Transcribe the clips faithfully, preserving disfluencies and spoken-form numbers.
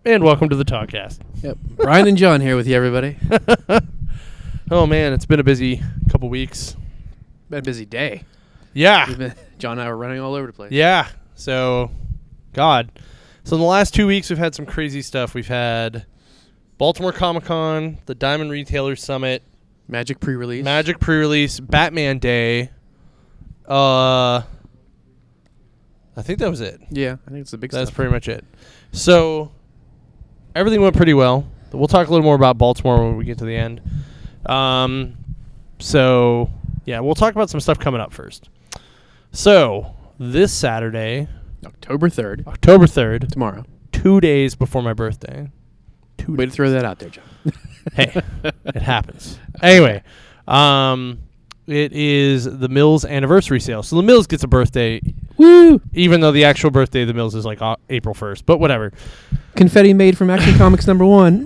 And welcome to the Talkcast. Yep. Brian and John here with you, everybody. Oh, man, it's been a busy couple weeks. Been a busy day. Yeah. Been, John and I were running all over the place. Yeah. So, God. So, in the last two weeks, we've had some crazy stuff. We've had Baltimore Comic-Con, the Diamond Retailer Summit, Magic pre-release. Magic pre-release, Batman Day. Uh, I think that was it. Yeah, I think it's the big That's stuff. pretty much it. So, everything went pretty well. We'll talk a little more about Baltimore when we get to the end. Um, so, yeah, we'll talk about some stuff coming up first. So, this Saturday, October third. October third, Tomorrow. two days before my birthday. Two Way to throw that out there, John. Hey, it happens. Anyway, um, it is the Mills anniversary sale. So the Mills gets a birthday, Woo! even though the actual birthday of the Mills is like uh, April first. But whatever. Confetti made from Action Comics number one.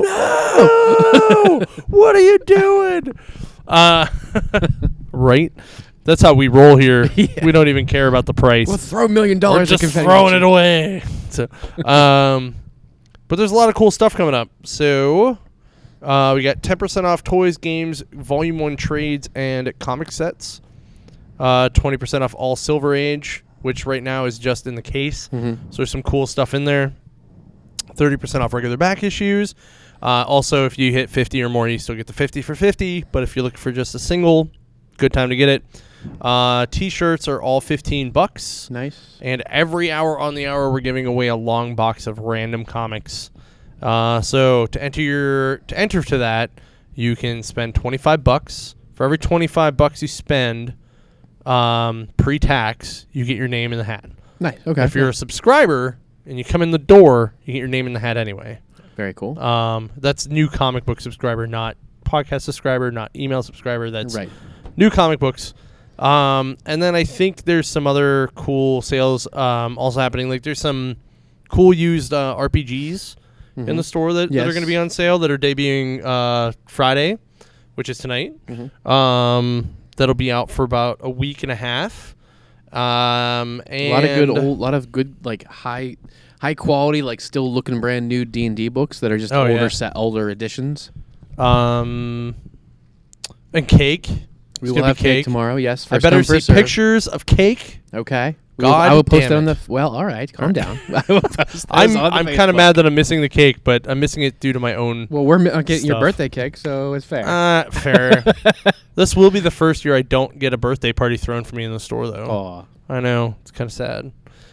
No! What are you doing? Uh, right? That's how we roll here. Yeah. We don't even care about the price. We'll throw a million We're dollars at just confetti. throwing it away. So, um, but there's a lot of cool stuff coming up. So uh, we got ten percent off toys, games, Volume one trades, and comic sets. Uh, twenty percent off all Silver Age, which right now is just in the case. Mm-hmm. So there's some cool stuff in there. thirty percent off regular back issues. Uh, also, if you hit fifty or more, you still get the fifty for fifty. But if you're looking for just a single, good time to get it. Uh, T-shirts are all fifteen bucks. Nice. And every hour on the hour, we're giving away a long box of random comics. Uh, so to enter your to enter to that, you can spend twenty-five bucks. For every twenty-five bucks you spend, um, pre-tax, you get your name in the hat. Nice. Okay. If you're a subscriber and you come in the door, you get your name in the hat anyway. Very cool. Um, that's new comic book subscriber, not podcast subscriber, not email subscriber. That's right. new comic books. Um, and then I think there's some other cool sales um, also happening. Like there's some cool used uh, R P Gs Mm-hmm. in the store that, Yes. that are going to be on sale that are debuting uh, Friday, which is tonight. Mm-hmm. Um, that'll be out for about a week and a half. Um, and A lot of good old, lot of good like high, high quality, like still looking brand new D and D books that are just Oh, older yeah. set, older editions. Um, and cake. We It's will gonna have be cake cake tomorrow. Yes. I First better come, see first serve. pictures of cake. Okay. We will- God I will post damn it on the. it. F- well, all right. Calm down. I will post those I'm on the I'm kind of Facebook. mad that I'm missing the cake, but I'm missing it due to my own. Well, we're mi- uh, getting your Stuff. birthday cake, so it's fair. Uh, fair. This will be the first year I don't get a birthday party thrown for me in the store, though. Aw. I know. It's kind of sad.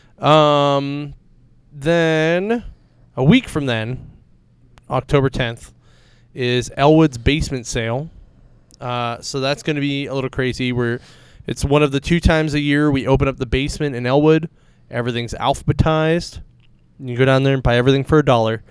Um, then, a week from then, October tenth, is Elwood's Basement Sale. Uh, so that's going to be a little crazy. We're, it's one of the two times a year we open up the basement in Elwood. Everything's alphabetized. You go down there and buy everything for a dollar.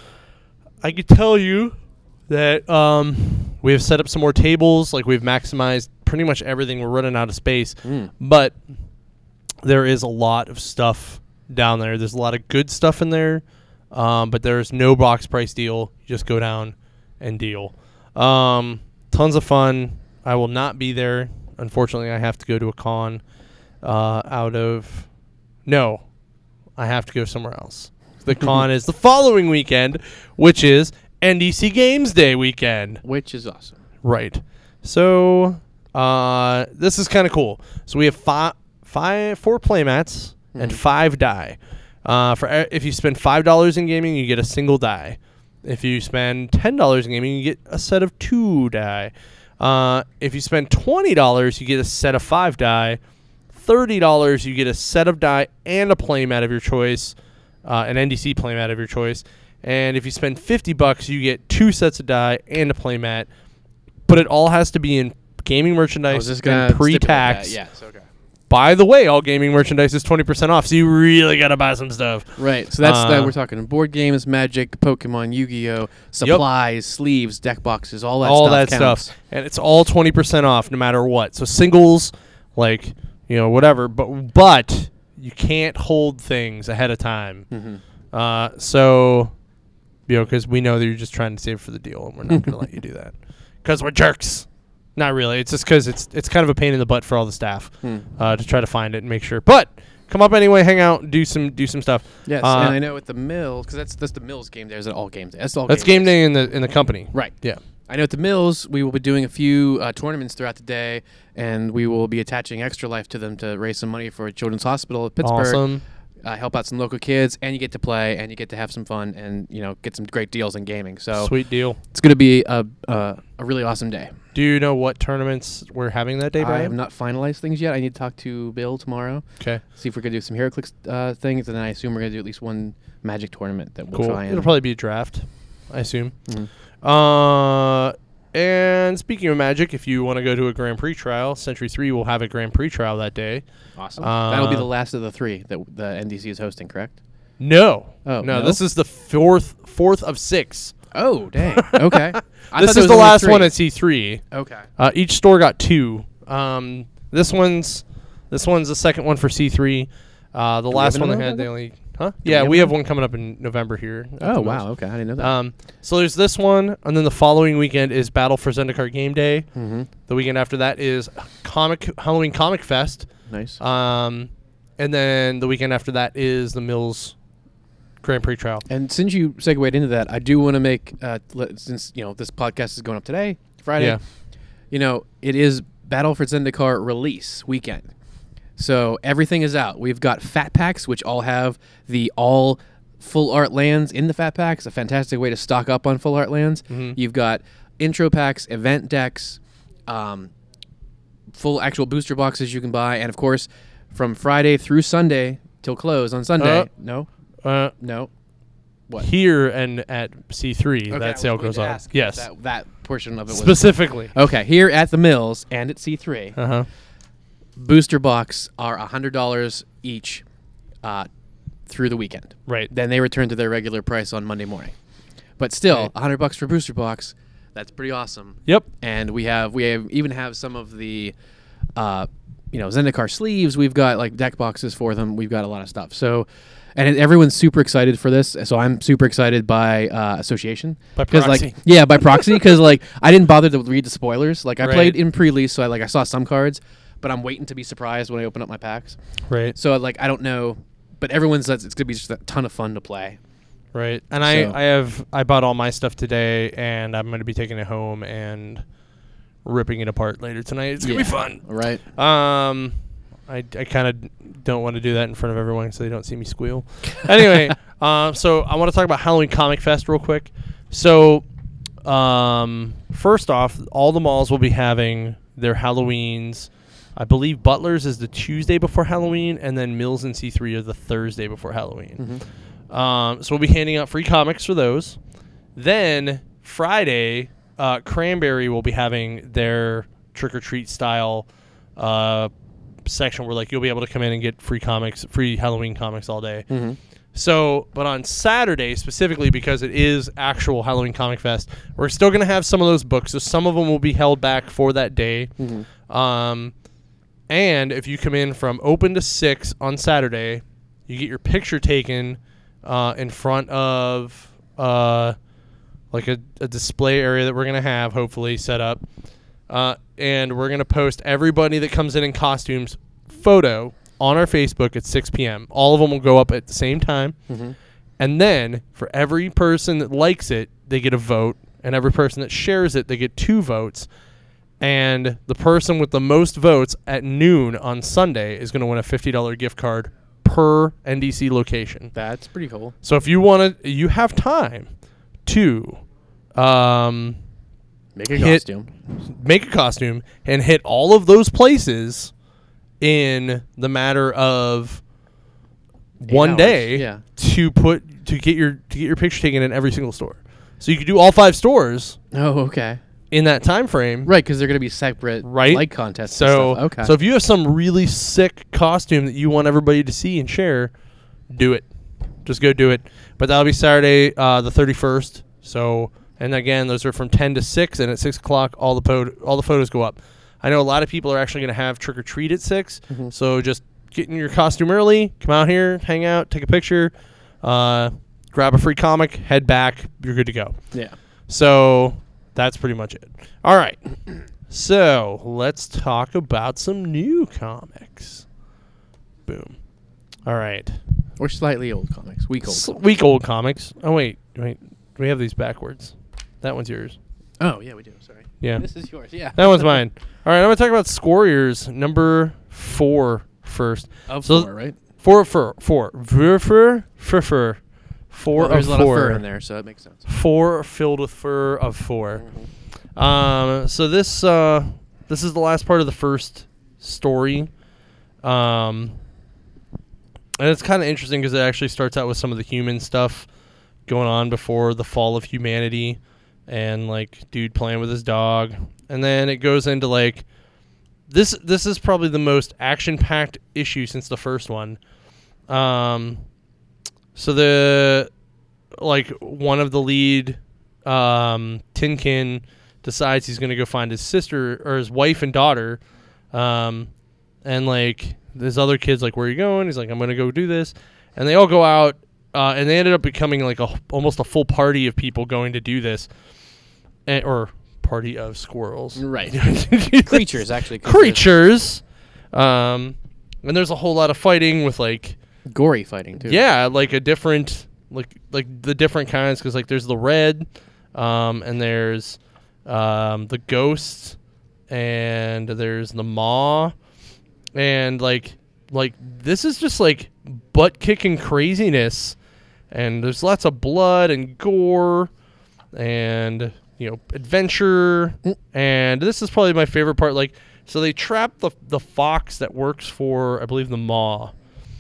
I could tell you that um, we have set up some more tables. Like we've maximized pretty much everything. We're running out of space. Mm. But there is a lot of stuff down there. There's a lot of good stuff in there. Um, but there's no box price deal. You just go down and deal. Um, tons of fun. I will not be there. Unfortunately, I have to go to a con uh, out of... No, I have to go somewhere else. The con is the following weekend, which is N D C Games Day weekend. Which is awesome. Right. So uh, this is kind of cool. So we have five, five, four playmats Mm-hmm. and five die. Uh, for e- if you spend five dollars in gaming, you get a single die. If you spend ten dollars in gaming, you get a set of two die. Uh, if you spend twenty dollars, you get a set of five die. thirty dollars, you get a set of die and a playmat of your choice, uh, an N D C playmat of your choice. And if you spend fifty bucks, you get two sets of die and a playmat. But it all has to be in gaming I merchandise was just and gonna pre-tax. stipulate that. Yes. Okay. By the way, all gaming merchandise is twenty percent off, so you really got to buy some stuff. Right. So that's Uh, that. We're talking board games, Magic, Pokemon, Yu-Gi-Oh, supplies, sleeves, deck boxes, all that. all stuff that counts. stuff. And it's all twenty percent off no matter what. So singles, like, you know, whatever. But but you can't hold things ahead of time. Mm-hmm. Uh, so, you know, because we know that you're just trying to save for the deal, and we're not going to let you do that. Because we're jerks. Not really. It's just because it's it's kind of a pain in the butt for all the staff Hmm. uh, to try to find it and make sure. But come up anyway, hang out, do some do some stuff. Yes, Uh, and I know at the Mills, because that's that's the Mills game day. Is it all game day? That's all. That's game day in the in the company. Right. Yeah. I know at the Mills, we will be doing a few uh, tournaments throughout the day, and we will be attaching Extra Life to them to raise some money for Children's Hospital of Pittsburgh. Awesome. Uh, help out some local kids, and you get to play, and you get to have some fun, and you know get some great deals in gaming. So Sweet deal. it's going to be a, a a really awesome day. Do you know what tournaments we're having that day, I Brian? have not finalized things yet. I need to talk to Bill tomorrow. Okay. See if we could do some HeroClix uh, things, and then I assume we're going to do at least one Magic tournament that we'll Cool. try and. It'll probably be a draft, I assume. Mhm. Uh, and speaking of Magic, if you want to go to a Grand Prix trial, Century three will have a Grand Prix trial that day. Awesome. Uh, That'll be the last of the three that the N D C is hosting, correct? No. Oh, no, no? this is the fourth fourth of six. Oh, dang. Okay. I This thought there is was the only last three. one at C three. Okay. Uh, each store got two. Um, this one's this one's the second one for C three. Uh, the we last have one they another had, they one? only huh? we Yeah, have we have one? one coming up in November here. at Oh, the wow. most. Okay. I didn't know that. Um, so there's this one, and then the following weekend is Battle for Zendikar Game Day. mm-hmm. The weekend after that is Comic Halloween Comic Fest. Nice. Um, and then the weekend after that is the Mills Grand Prix trial. And since you segued into that, I do want to make, uh, let, since you know this podcast is going up today, Friday, Yeah. you know, it is Battle for Zendikar release weekend. So everything is out. We've got Fat Packs, which all have the all full art lands in the Fat Packs, a fantastic way to stock up on full art lands. Mhm. You've got intro packs, event decks, um, full actual booster boxes you can buy, and of course, from Friday through Sunday till close on Sunday. Uh, no, Uh, no. What? here and at C three, Okay, I that was sale going goes to on. ask if Yes. That, that portion of it was. Specifically. Okay, here at the Mills and at C three, Uh huh. booster box are one hundred dollars each uh, through the weekend. Right. Then they return to their regular price on Monday morning. But still, Right. one hundred bucks for booster box, that's pretty awesome. Yep. And we have we have, even have some of the uh, you know, Zendikar sleeves. We've got like deck boxes for them. We've got a lot of stuff. So, and everyone's super excited for this. So I'm super excited by uh, association. By 'Cause, proxy. like, yeah, by proxy, because like I didn't bother to read the spoilers. Like I Right. played in pre-release, so I like I saw some cards, but I'm waiting to be surprised when I open up my packs. Right. So like I don't know, but everyone says it's gonna be just a ton of fun to play. Right. And So- I, I have I bought all my stuff today, and I'm going to be taking it home and ripping it apart later tonight. It's gonna be fun. All right. Um, I, I kind of don't want to do that in front of everyone so they don't see me squeal. Anyway, um, so I want to talk about Halloween Comic Fest real quick. So, um, first off, all the malls will be having their Halloweens. I believe Butler's is the Tuesday before Halloween, and then Mills and C three are the Thursday before Halloween. Mhm. Um, so we'll be handing out free comics for those. Then Friday, uh, Cranberry will be having their trick or treat style uh, section where like you'll be able to come in and get free comics, free Halloween comics all day. Mm-hmm. So, but on Saturday specifically, because it is actual Halloween Comic Fest, we're still going to have some of those books. So some of them will be held back for that day. Mm-hmm. Um, and if you come in from open to six on Saturday, you get your picture taken uh, in front of uh, like a, a display area that we're going to have hopefully set up. Uh, and we're going to post everybody that comes in in costumes photo on our Facebook at six p.m. All of them will go up at the same time. Mm-hmm. And then for every person that likes it, they get a vote. And every person that shares it, they get two votes. And the person with the most votes at noon on Sunday is going to win a fifty dollars gift card per N D C location. That's pretty cool. So if you want to, you have time to um, Make a hit- costume. make a costume and hit all of those places in the matter of Eight one hours. day Yeah. to put to get your to get your picture taken in every single store. So you could do all five stores Oh, okay. in that time frame. Right, because they're going to be separate Right. like contests. So and stuff. Okay. so if you have some really sick costume that you want everybody to see and share, do it. Just go do it. But that'll be Saturday, uh, the thirty-first. So and again, those are from ten to six, and at six o'clock, all the po- all the photos go up. I know a lot of people are actually going to have trick or treat at six. Mhm. So just get in your costume early, come out here, hang out, take a picture, uh, grab a free comic, head back. You're good to go. yeah. So that's pretty much it. All right. So let's talk about some new comics. Boom. All right. Or slightly old comics. Week old. S- comics. week old comics. Oh wait, wait. We have these backwards. That one's yours. Oh yeah, we do. Sorry. Yeah. This is yours. Yeah. That one's mine. All right, I'm gonna talk about Squarriors number four first. Of So- four, right? Four for four. Fur fur fur fur. Four Well, there's of a lot four. of fur in there, so that makes sense. Four filled with fur of four. Mm-hmm. Um, so this uh, this is the last part of the first story, um, and it's kind of interesting because it actually starts out with some of the human stuff going on before the fall of humanity, and like dude playing with his dog, and then it goes into like this. This is probably the most action-packed issue since the first one. Um, so the like one of the lead um, Tinkin decides he's going to go find his sister or his wife and daughter. Um, and like this other kid's like, where are you going? He's like, I'm going to go do this. And they all go out uh, and they ended up becoming like a, almost a full party of people going to do this. And, or party of squirrels. Right. Creatures, actually. Creatures. Um, and there's a whole lot of fighting with like, Gory fighting, too. yeah, like a different, like like the different kinds, because like there's the red, um, and there's um, the ghosts, and there's the maw, and like like this is just like butt kicking craziness, and there's lots of blood and gore, and you know adventure, Mm. and this is probably my favorite part. Like, so they trap the the fox that works for, I believe, the maw.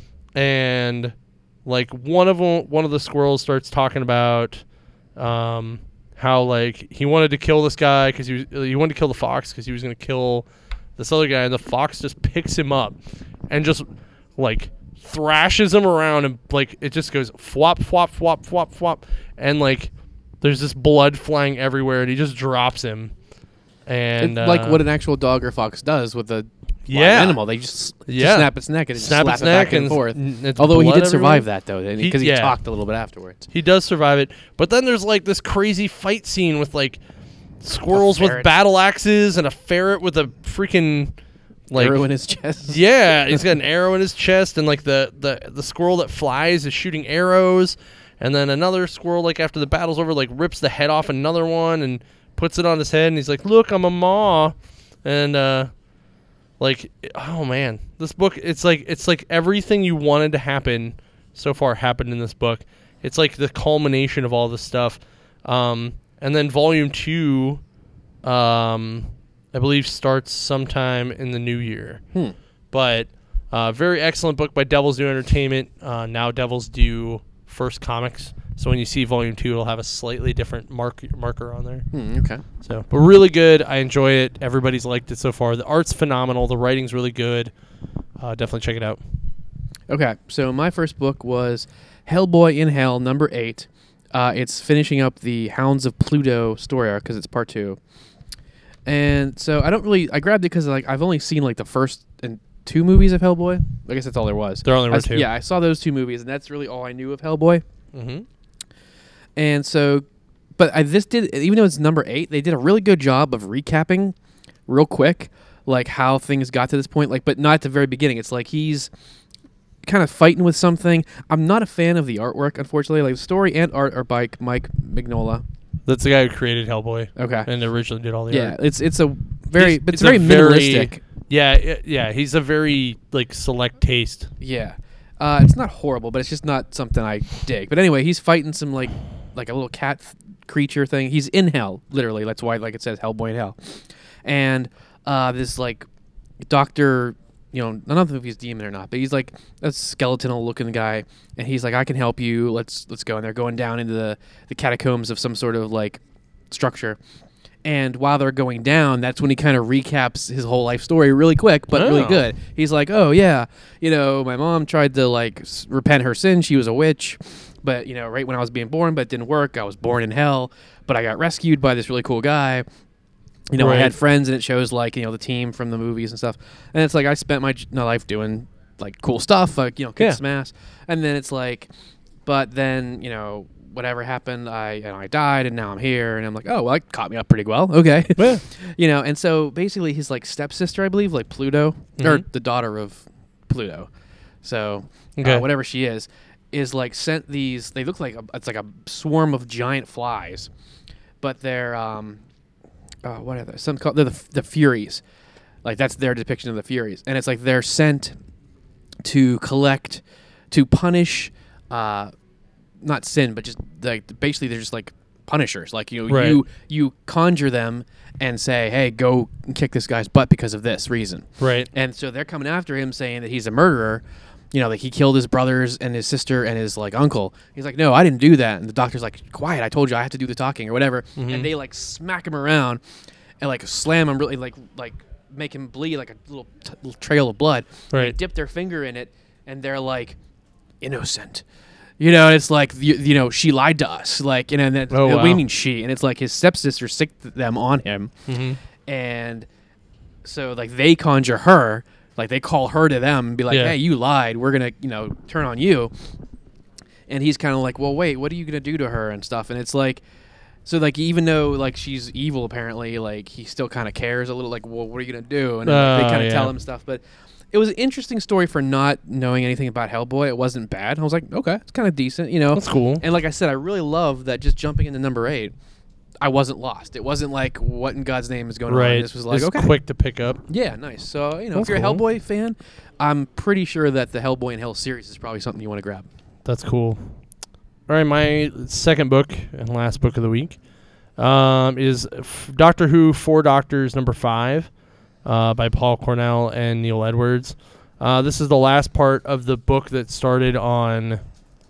And like one of them, one of the squirrels starts talking about um, how like he wanted to kill this guy because he was, he wanted to kill the fox because he was going to kill this other guy, and the fox just picks him up and just like thrashes him around, and like it just goes flop flop flop flop flop, and like there's this blood flying everywhere, and he just drops him. And It's like uh, what an actual dog or fox does with a Yeah. live animal. They just, Yeah. just snap its neck and snap just its slap it neck back and, and forth. n- it's Although he blood did survive everywhere. that, though, He- because he, yeah. talked a little bit afterwards. He does survive it, but then there's like this crazy fight scene with like squirrels with ferret. battle axes and a ferret with a freaking like Arrow in his chest. yeah, he's got an arrow in his chest, and like the, the the squirrel that flies is shooting arrows, and then another squirrel like after the battle's over like rips the head off another one and puts it on his head, and he's like, "Look, I'm a maw," and uh, like oh man, this book it's like it's like everything you wanted to happen so far happened in this book. It's like the culmination of all this stuff. Um, and then volume two, um, I believe, starts sometime in the new year. Hmm. But uh, very excellent book by Devil's New Entertainment. Uh, now Devil's Due First Comics. So when you see volume two, it'll have a slightly different mark- marker on there. Hmm, okay. So, but really good. I enjoy it. Everybody's liked it so far. The art's phenomenal. The writing's really good. Uh, definitely check it out. Okay, so my first book was Hellboy in Hell, number eight. Uh, it's finishing up the Hounds of Pluto story arc because it's part two. And so I don't really, I grabbed it because like I've only seen like the first and two movies of Hellboy. I guess that's all there was. There only I were s- two. Yeah, I saw those two movies, and that's really all I knew of Hellboy. Mm-hmm. And so, but I, this did, even though it's number eight, they did a really good job of recapping real quick, like how things got to this point, like, but not at the very beginning. It's like he's kind of fighting with something. I'm not a fan of the artwork, unfortunately. Like, the story and art are by Mike Mignola. That's the guy who created Hellboy Okay. and originally did all the Yeah, art. it's it's a very, He's- but it's, it's a very very- minimalistic. Yeah, i- yeah. He's a very like select taste. Yeah. Uh, it's not horrible, but it's just not something I dig. But anyway, he's fighting some like like a little cat th- creature thing. He's in hell, literally. That's why, like it says, Hellboy in Hell. And uh, this like doctor, you know, I don't know if he's demon or not, but he's like a skeletal looking guy, and he's like, I can help you. Let's let's go. And they're going down into the the catacombs of some sort of like structure. And while they're going down, that's when he kind of recaps his whole life story really quick, but really Oh. good. He's like, oh, yeah, you know, my mom tried to, like, s- repent her sin. She was a witch, but, you know, right when I was being born, but it didn't work. I was born in hell, but I got rescued by this really cool guy. You know, I Right. had friends, and it shows, like, you know, the team from the movies and stuff. And it's like I spent my, j- my life doing, like, cool stuff, like, you know, kick Yeah. some ass. And then it's like, but then, you know, whatever happened, I and I died, and now I'm here, and I'm like, oh, well, that caught me up pretty well. Okay, Yeah. you know, and so basically, his like stepsister, I believe, like Pluto, or Mhm. the daughter of Pluto. So Okay. uh, whatever she is, is like sent these. They look like a, it's like a swarm of giant flies, but they're um, uh, what are they? Some called they're the, the Furies. Like that's their depiction of the Furies, and it's like they're sent to collect, to punish, uh, not sin, but just like basically they're just like punishers. Like you know, Right. you you conjure them and say, hey, go kick this guy's butt because of this reason. Right. And so they're coming after him, saying that he's a murderer. You know, like he killed his brothers and his sister and his like uncle. He's like, no, I didn't do that. And the doctor's like, quiet, I told you I have to do the talking or whatever. Mhm. And they like smack him around and like slam him really like like make him bleed like a little, t- little trail of blood. They Right. dip their finger in it and they're like, innocent. You know, and it's like you, you know she lied to us. Like, you know, and that, Oh, what do wow. you mean she? And it's like his stepsister sicked them on him. Mm-hmm. And so like they conjure her, like they call her to them and be like, Yeah. hey, you lied, we're gonna you know turn on you. And he's kind of like, well, wait, what are you gonna do to her and stuff? And it's like, so like even though like she's evil apparently, like he still kind of cares a little, like, well, what are you gonna do? And then, like, they Oh, kind of yeah. tell him stuff. But it was an interesting story for not knowing anything about Hellboy. It wasn't bad. I was like, okay, it's kind of decent, you know. That's cool. And like I said, I really love that just jumping into number eight, I wasn't lost. It wasn't like, what in God's name is going Right. on? This was like, Just okay. quick to pick up. Yeah, nice. So, you know, That's if you're cool. a Hellboy fan, I'm pretty sure that the Hellboy in Hell series is probably something you want to grab. That's cool. All right, my second book and last book of the week um, is F- Doctor Who Four Doctors number five uh, by Paul Cornell and Neil Edwards. Uh, this is the last part of the book that started on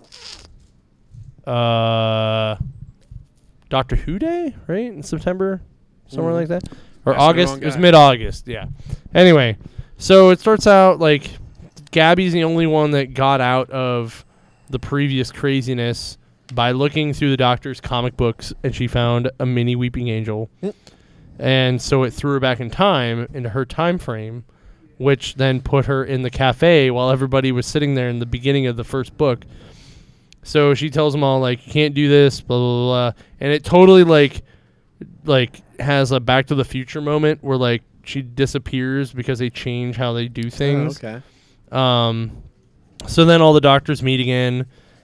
uh, Doctor Who Day, right? In September, somewhere Mhm. like that. Or Asking the August. wrong It was guy. mid-August, yeah. Anyway, so it starts out like Gabby's the only one that got out of the previous craziness by looking through the Doctor's comic books, and she found a mini Weeping Angel. Yep. And so it threw her back in time, into her time frame, which then put her in the cafe while everybody was sitting there in the beginning of the first book. So she tells them all, like, you can't do this, blah, blah, blah. And it totally, like, like has a Back to the Future moment where, like, she disappears because they change how they do things. Oh, okay. Um, so then all the doctors meet again,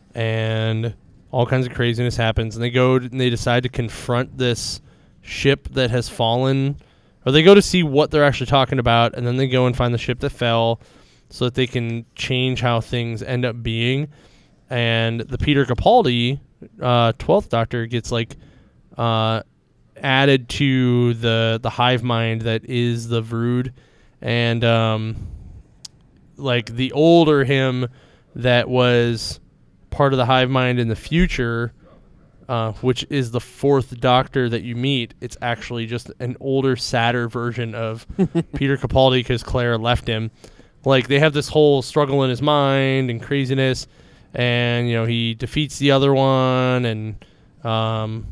and all kinds of craziness happens, and they go and they decide to confront this ship that has fallen, or they go to see what they're actually talking about, and then they go and find the ship that fell, so that they can change how things end up being. And the Peter Capaldi, uh, twelfth Doctor, gets like uh, added to the the hive mind that is the Vrood, and um. like the older him that was part of the hive mind in the future, uh, which is the fourth Doctor that you meet, it's actually just an older, sadder version of Peter Capaldi because Claire left him. Like, they have this whole struggle in his mind and craziness, and, you know, he defeats the other one, and, um,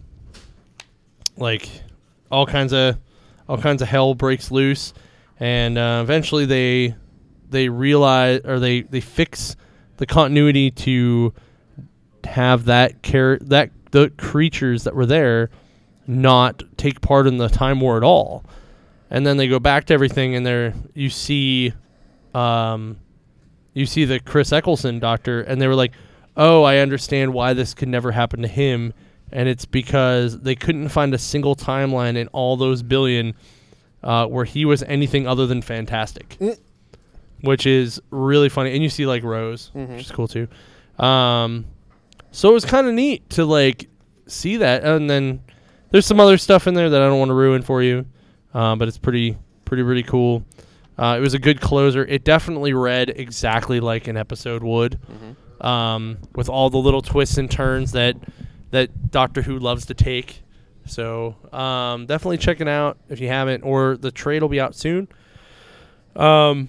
like, all kinds of, all kinds of hell breaks loose, and uh, eventually they... they realize, or they, they fix the continuity to have that care that the creatures that were there not take part in the time war at all. And then they go back to everything, and there you see, um, you see the Chris Eccleston Doctor, and they were like, "Oh, I understand why this could never happen to him," and it's because they couldn't find a single timeline in all those billion uh, where he was anything other than fantastic. Mm. Which is really funny. And you see, like, Rose, Mhm. which is cool, too. Um, so it was kind of neat to, like, see that. And then there's some other stuff in there that I don't want to ruin for you. Um, but it's pretty, pretty, pretty cool. Uh, it was a good closer. It definitely read exactly like an episode would. Mhm. Um, with all the little twists and turns that, that Doctor Who loves to take. So um, definitely check it out if you haven't. Or the trade will be out soon. Um...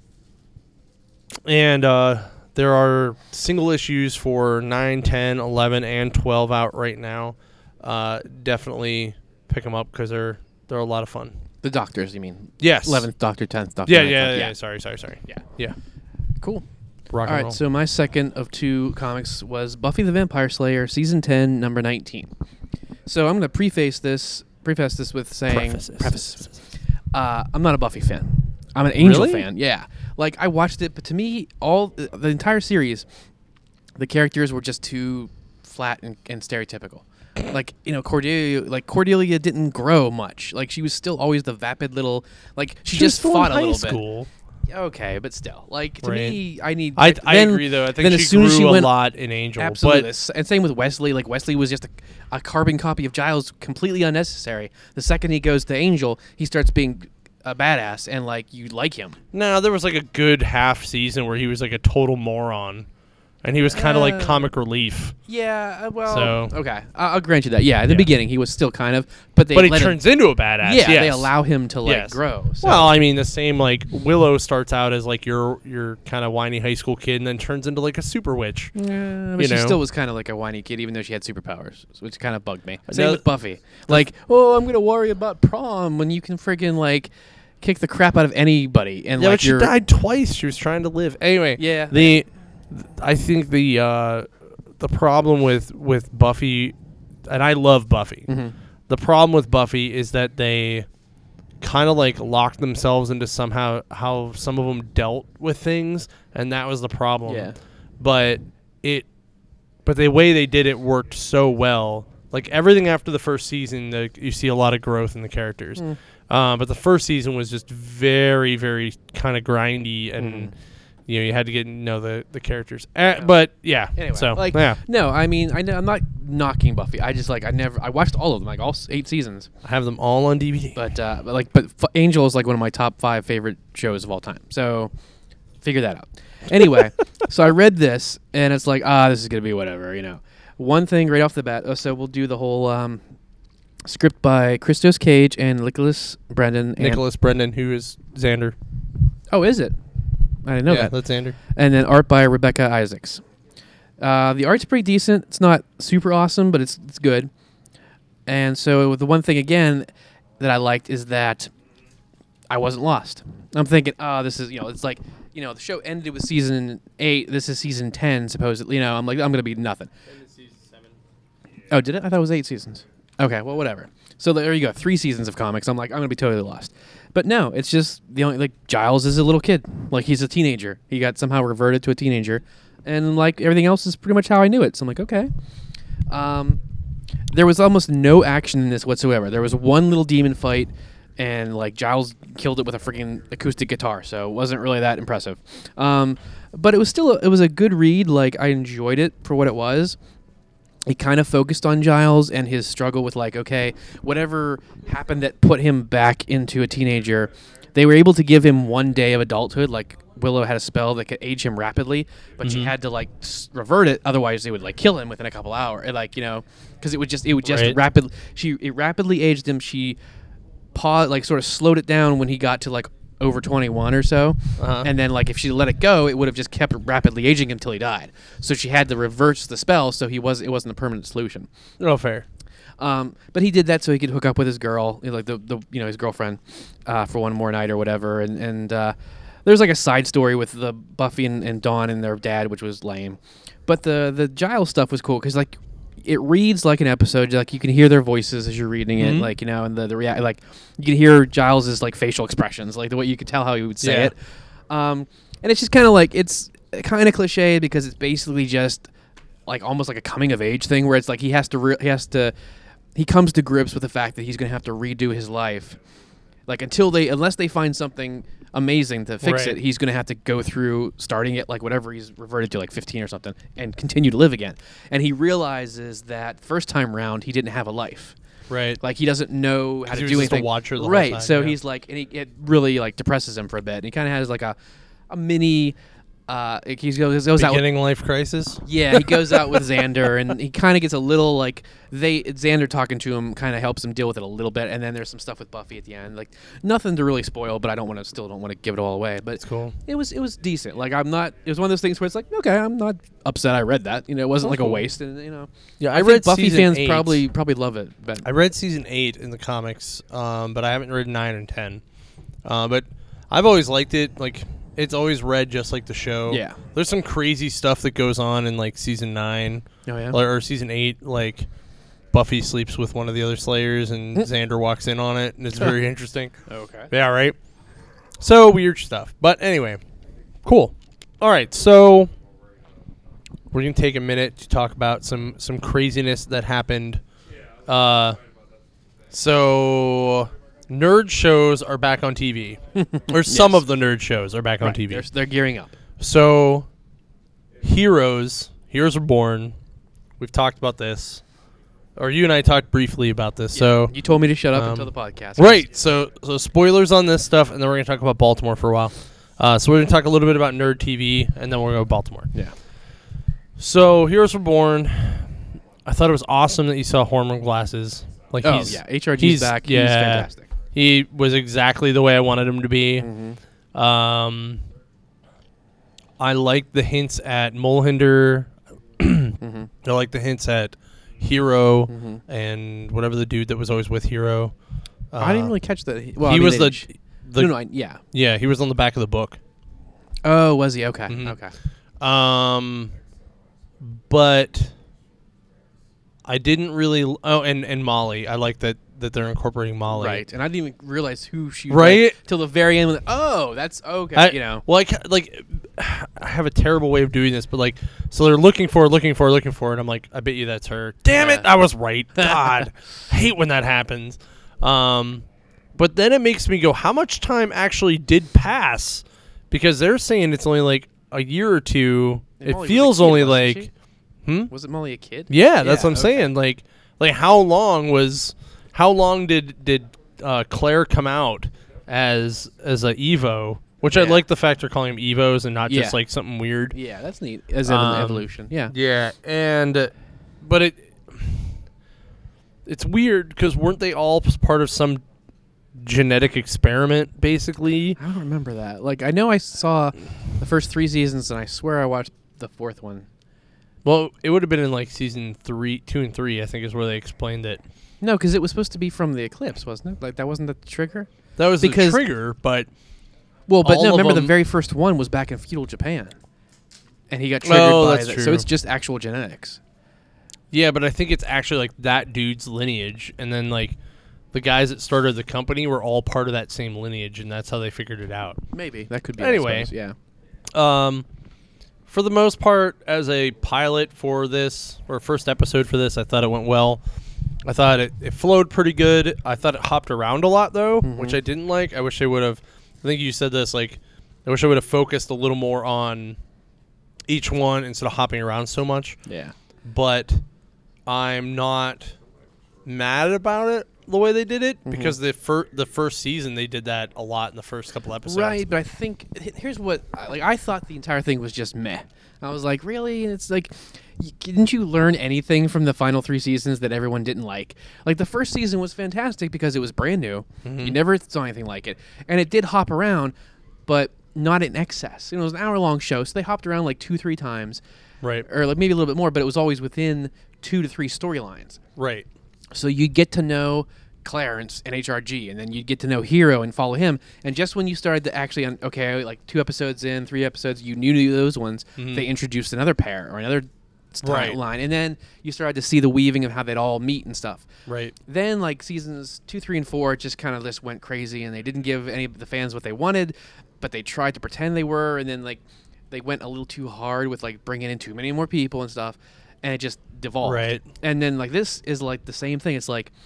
And uh, there are single issues for nine, ten, eleven, and twelve out right now. Uh, definitely pick them up because they're they're a lot of fun. The Doctors, you mean? Yes. eleventh Doctor, tenth Doctor. Yeah, ninth yeah, Doctor. yeah, Sorry, sorry, sorry. Yeah. Yeah. Cool. Rock All and right, roll. so my second of two comics was Buffy the Vampire Slayer, season ten, number nineteen. So I'm going to preface this, preface this with saying, Preface this. preface. Uh, I'm not a Buffy fan. I'm an Angel Really? fan. Yeah, like I watched it, but to me, all the entire series, the characters were just too flat and, and stereotypical. Like, you know, Cordelia, like Cordelia didn't grow much. Like she was still always the vapid little, like she, She was just still fought in a high little school. bit. Okay, but still, like to Right. me, I need. I, I then- agree though. I think then she as soon grew as she a went, lot in Angel. absolutely, But S- and same with Wesley. Like Wesley was just a, a carbon copy of Giles, completely unnecessary. The second he goes to Angel, he starts being a badass, and like you like him. no, there was like a good half season where he was like a total moron. And he was kind of like Uh, comic relief. Yeah, uh, well, So- okay, I- I'll grant you that. Yeah, in the Yeah. beginning he was still kind of, but they But he let him- turns into a badass. yeah, yes. they allow him to like Yes. grow. So. Well, I mean, the same like Willow starts out as like your your kind of whiny high school kid, and then turns into like a super witch. Yeah, but you she know? still was kind of like a whiny kid, even though she had superpowers, which kind of bugged me. Same No, with Buffy. Like, oh, I'm gonna worry about prom when you can friggin' like kick the crap out of anybody, and Yeah, like but she you're died twice. She was trying to live. Anyway, Yeah. The I think the uh, the problem with with Buffy, and I love Buffy. Mhm. The problem with Buffy is that they kind of like locked themselves into somehow how some of them dealt with things, and that was the problem. Yeah. But it, but the way they did it worked so well. Like everything after the first season, the, you see a lot of growth in the characters. Mm. Um, but the first season was just very, very kind of grindy, and Mhm. you know you had to get to know the the characters. Uh, but yeah, Anyway, so like, yeah, no, I mean, I know, I'm not knocking Buffy. I just like I never I watched all of them, like all s- eight seasons. I have them all on D V D. But uh, but like but F- Angel is like one of my top five favorite shows of all time. So figure that out. Anyway, so I read this and it's like ah, this is gonna be whatever, you know. One thing right off the bat. Oh, so we'll do the whole um, script by Christos Cage and Nicholas Brendan. And, Nicholas Brendan, who is Xander. oh, is it? I didn't know yeah, that. that's Xander. And then art by Rebecca Isaacs. Uh, the art's pretty decent. It's not super awesome, but it's it's good. And so the one thing again that I liked is that I wasn't lost. I'm thinking, oh, this is you know, it's like you know, the show ended with season eight. This is season ten, supposedly. You know, I'm like, I'm gonna be nothing. Oh, did it? I thought it was eight seasons. Okay, well, whatever. So there you go, three seasons of comics. I'm like, I'm gonna be totally lost. But no, it's just the only like Giles is a little kid, like he's a teenager. He got somehow reverted to a teenager, and like everything else is pretty much how I knew it. So I'm like, okay. Um, there was almost no action in this whatsoever. There was one little demon fight, and like Giles killed it with a freaking acoustic guitar, so it wasn't really that impressive. Um, but it was still a, it was a good read. Like I enjoyed it for what it was. It kind of focused on Giles and his struggle with like, okay, whatever happened that put him back into a teenager, they were able to give him one day of adulthood. Like Willow had a spell that could age him rapidly, but she had to like s- revert it. Otherwise, they would like kill him within a couple hours. And, like you know, because it would just it would just Right. rapid. She it rapidly aged him. She paused, like sort of slowed it down when he got to like over twenty-one or so. Uh-huh. And then like if she let it go, it would have just kept rapidly aging him until he died. So she had to reverse the spell, so he was it wasn't a permanent solution. Oh, fair. Um, but he did that so he could hook up with his girl, you know, like the, the you know his girlfriend, uh, for one more night or whatever. And and uh, there's like a side story with the Buffy and, and Dawn and their dad, which was lame. But the the Giles stuff was cool because like it reads like an episode. Like you can hear their voices as you're reading it, Mhm. like you know, and the the rea- like you can hear Giles's like facial expressions, like the way you could tell how he would say Yeah. it. Um, and it's just kind of like it's kind of cliche because it's basically just like almost like a coming of age thing where it's like he has to re- he has to he comes to grips with the fact that he's going to have to redo his life. Like until they unless they find something amazing to fix Right. it, he's going to have to go through starting it like whatever he's reverted to, like fifteen or something, and continue to live again. And he realizes that first time round he didn't have a life. Right. Like he doesn't know how 'Cause to he do was just a anything. watcher the whole right. time, so yeah. he's like, and he, it really like depresses him for a bit. And he kind of has like a a mini. Uh, like he goes goes out. With, Beginning life crisis. yeah, he goes out with Xander, and he kind of gets a little like they Xander talking to him kind of helps him deal with it a little bit. And then there's some stuff with Buffy at the end, like nothing to really spoil, but I don't want to still don't want to give it all away. But It's cool. it was it was decent. Like I'm not. It was one of those things where it's like, okay, I'm not upset I read that. You know, it wasn't like a cool. waste. And you know, Yeah, I, I think read Buffy season fans eight. probably probably love it. But I read season eight in the comics, um, but I haven't read nine and ten. Uh, but I've always liked it. Like it's always read just like the show. Yeah. There's some crazy stuff that goes on in like season nine oh yeah, or, or season eight. Like Buffy sleeps with one of the other Slayers, and Xander walks in on it, and it's very interesting. okay. Yeah, right. So weird stuff. But anyway, cool. All right, so we're gonna take a minute to talk about some some craziness that happened. Uh, so nerd shows are back on T V, or some Yes. of the nerd shows are back on Right, T V. They're, they're gearing up. So Heroes, Heroes Reborn. We've talked about this, or you and I talked briefly about this. So You told me to shut up um, until the podcast. right. So so spoilers on this stuff, and then we're gonna talk about Baltimore for a while. Uh, so we're gonna talk a little bit about Nerd T V, and then we're gonna go to Baltimore. Yeah. So Heroes Reborn. I thought it was awesome that you saw Hormone glasses. Like Oh, he's yeah. H R G's he's- back. yeah. He's fantastic. he was exactly the way I wanted him to be. Mm-hmm. Um, I like the hints at Molehinder. Mm-hmm. I like the hints at Hero Mm-hmm. and whatever the dude that was always with Hero. Uh, I didn't really catch that. Well, he I mean, was they the, didn't sh- the no, no, I, yeah. yeah he was on the back of the book. Oh, was he? Okay. Mhm. Okay. Um, but I didn't really. Oh, and and Molly. I like that that they're incorporating Molly. Right. And I didn't even realize who she was. Right? Till the very end. Like, oh, that's okay. I, you know. Well, I ca- like I have a terrible way of doing this, but like, so they're looking for, it, looking for, it, looking for, it, and I'm like, I bet you that's her. Damn it, Yeah. I was right. God, hate when that happens. Um, but then it makes me go, how much time actually did pass? Because they're saying it's only like a year or two. And It Molly was a feels kid, only wasn't like, she? hmm. Was it Molly a kid? Yeah, that's what I'm okay. saying. Like, like how long was, how long did did uh, Claire come out as as a Evo? Which I Yeah. like the fact they're calling them Evos and not just Yeah. like something weird. Yeah, that's neat. As an Um, evolution. Yeah. Yeah, and uh, but it it's weird because weren't they all part of some genetic experiment, basically? I don't remember that. Like, I know I saw the first three seasons, and I swear I watched the fourth one. Well, it would have been in like season three, two, and three. I think is where they explained it. No, because it was supposed to be from the eclipse, wasn't it? Like, that wasn't the trigger? That was Because- the trigger, but Well, but All no, of remember the them- very first one was back in feudal Japan. And he got triggered Oh, by that's that. true. So it's just actual genetics. yeah, but I think it's actually like that dude's lineage, and then like the guys that started the company were all part of that same lineage, and that's how they figured it out. Maybe. That could be. I Anyway. suppose, yeah. Um, for the most part, as a pilot for this, or first episode for this, I thought it went well. I thought it, it flowed pretty good. I thought it hopped around a lot, though, Mhm. which I didn't like. I wish they would have, I think you said this, like, I wish I would have focused a little more on each one instead of hopping around so much. Yeah. But I'm not mad about it the way they did it, Mhm. because the, fir- the first season, they did that a lot in the first couple episodes. Right, but I think h- here's what I- like I thought the entire thing was just meh. I was like, really? And it's like, y- didn't you learn anything from the final three seasons that everyone didn't like? Like the first season was fantastic because it was brand new. Mhm. You never saw anything like it, and it did hop around, but not in excess. You know, it was an hour long show, so they hopped around like two, three times, Right, or like maybe a little bit more, but it was always within two to three storylines. right. So you get to know Clarence and H R G, and then you get to know Hero and follow him. And just when you started to actually, un- okay, like two episodes in, three episodes, you knew those ones, Mhm. they introduced another pair or another Right. line, and then you started to see the weaving of how they'd all meet and stuff. Right. Then like seasons two, three, and four just kind of just went crazy, and they didn't give any of the fans what they wanted, but they tried to pretend they were, and then like they went a little too hard with like bringing in too many more people and stuff, and it just devolved. Right. And then like this is like the same thing. It's like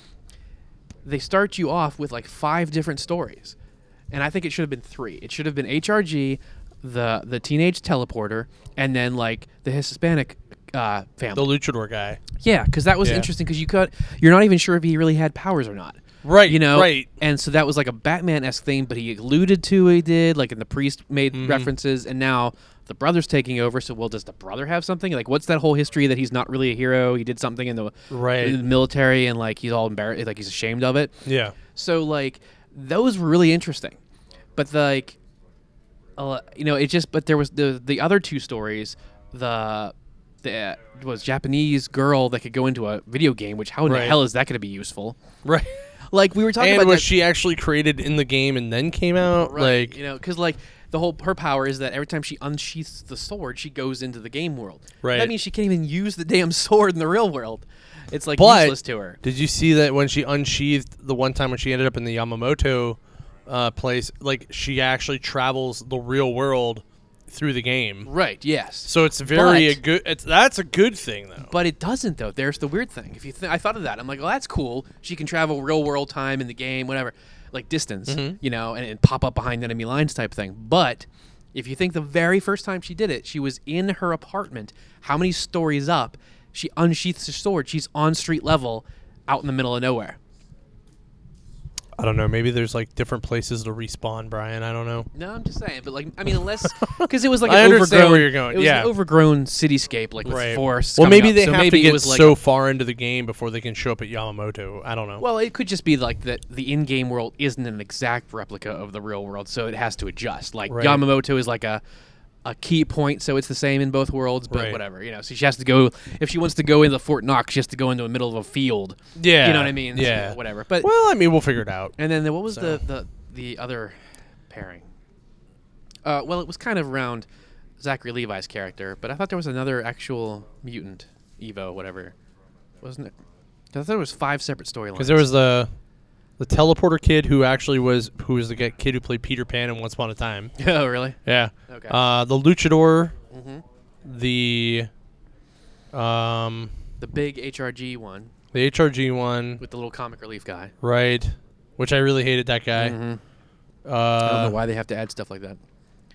they start you off with like five different stories, and I think it should have been three. It should have been H R G, the the teenage teleporter, and then like the Hispanic uh, family. The luchador guy. Yeah, because that was Yeah. interesting. Because you could, you're not even sure if he really had powers or not. Right. You know, Right. And so that was like a Batman-esque thing, but he alluded to he did, like, and the priest made Mhm. references, and now the brother's taking over. So, well, does the brother have something? Like, what's that whole history that he's not really a hero? He did something in the, Right. in the military, and like he's all embarrassed, like he's ashamed of it. Yeah. So, like, those were really interesting, but like, uh, you know, it just. But there was the the other two stories, the. The uh, was Japanese girl that could go into a video game. Which how in Right. the hell is that going to be useful? Right. Like we were talking And about was that, she actually created in the game and then came out? right, Like, you know, because like the whole her power is that every time she unsheaths the sword, she goes into the game world. Right. That means she can't even use the damn sword in the real world. It's like But- useless to her. did you see that when she unsheathed the one time when she ended up in the Yamamoto uh, place, like she actually travels the real world through the game. Right. Yes. So it's very But- a good. It's that's a good thing though. But it doesn't though. There's the weird thing. If you, th- I thought of that. I'm like, well, that's cool. She can travel real world time in the game, whatever, like distance, Mhm. you know, and, and pop up behind enemy lines type thing. But if you think the very first time she did it, she was in her apartment. How many stories up? She unsheaths her sword. She's on street level, out in the middle of nowhere. I don't know. Maybe there's like different places to respawn, Brian. I don't know. No, I'm just saying. But like, I mean, unless because it was like I an understand overgrown, where you're going. It was Yeah. an overgrown cityscape, like with Right. forests. Well, coming maybe up. they so have maybe to it get was like so a- far into the game before they can show up at Yamamoto. I don't know. Well, it could just be like that the in-game world isn't an exact replica of the real world, so it has to adjust. Like Right. Yamamoto is like a a key point, so it's the same in both worlds, but Right. whatever, you know. So she has to go if she wants to go into Fort Knox, she has to go into the middle of a field. yeah, You know what I mean? So, Yeah, whatever. But well, I mean, we'll figure it out. and then the, what was so. the, the the other pairing? Uh, well, it was kind of around Zachary Levi's character, but I thought there was another actual mutant, Evo, whatever, wasn't it? 'Cause I thought there was five separate storylines. Because there was the the teleporter kid who actually was who was the g- kid who played Peter Pan in Once Upon a Time. Oh, really? Yeah. Okay. Uh, the luchador, hmm the um, The big H R G one the H R G one, with the little comic relief guy. right? Which I really hated that guy. Mhm. Uh, I don't know why they have to add stuff like that.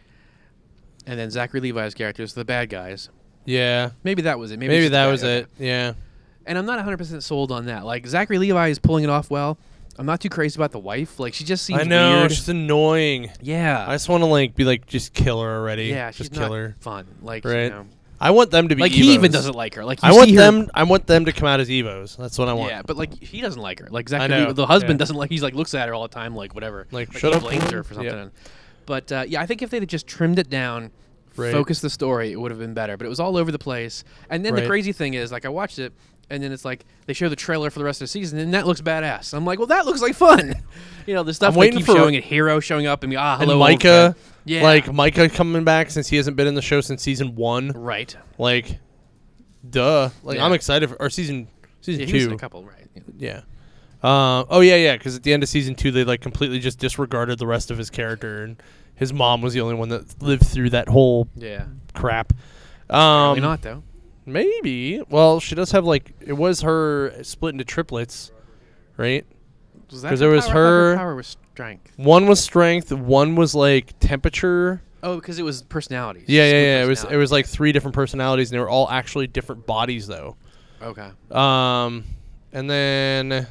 And then Zachary Levi's characters, the bad guys. Yeah. Maybe that was it. Maybe, Maybe, it's just that the was bad- it. okay. Yeah. And I'm not one hundred percent sold on that. Like, Zachary Levi is pulling it off well. I'm not too crazy about the wife. Like, she just seems I know. weird. She's annoying. Yeah. I just want to like be like, just kill her already. yeah, just she's kill not her. fun. Like, Right. you know. I want them to be. Like, he even Evos. doesn't like her. Like, you I want see her- them. I want them to come out as Evos. That's what I want. Yeah, but like he doesn't like her. Like Zachary, know, Levi, the husband yeah. doesn't like. He's like looks at her all the time, like whatever. Like, Like, shut he up, blames her woman. for Yep. something. But uh, yeah, I think if they'd have just trimmed it down, Right. focused the story, it would have been better. But it was all over the place. And then Right. the crazy thing is, like I watched it, and then it's like they show the trailer for the rest of the season, and that looks badass. I'm like, well, that looks like fun. You know, the stuff I'm they waiting keep for- showing it, Hero showing up, and me, ah, hello, And old Micah, friend. Yeah, like Micah coming back since he hasn't been in the show since season one. right. Like, duh. Like Yeah. I'm excited for or season season Yeah, he was in two. a couple, right? Yeah. Uh, oh yeah, yeah. Because at the end of season two, they like completely just disregarded the rest of his character, and his mom was the only one that lived through that whole Yeah, crap. probably Um, not though. Maybe. Well, she does have like it was her split into triplets, right? Was that 'cause her there was power? I thought her her- power was strength. One was strength, one was like temperature. Oh, because it was personalities. Yeah, yeah, Split yeah. It was it personality. was like three different personalities, and they were all actually different bodies, though. Okay. Um, and then,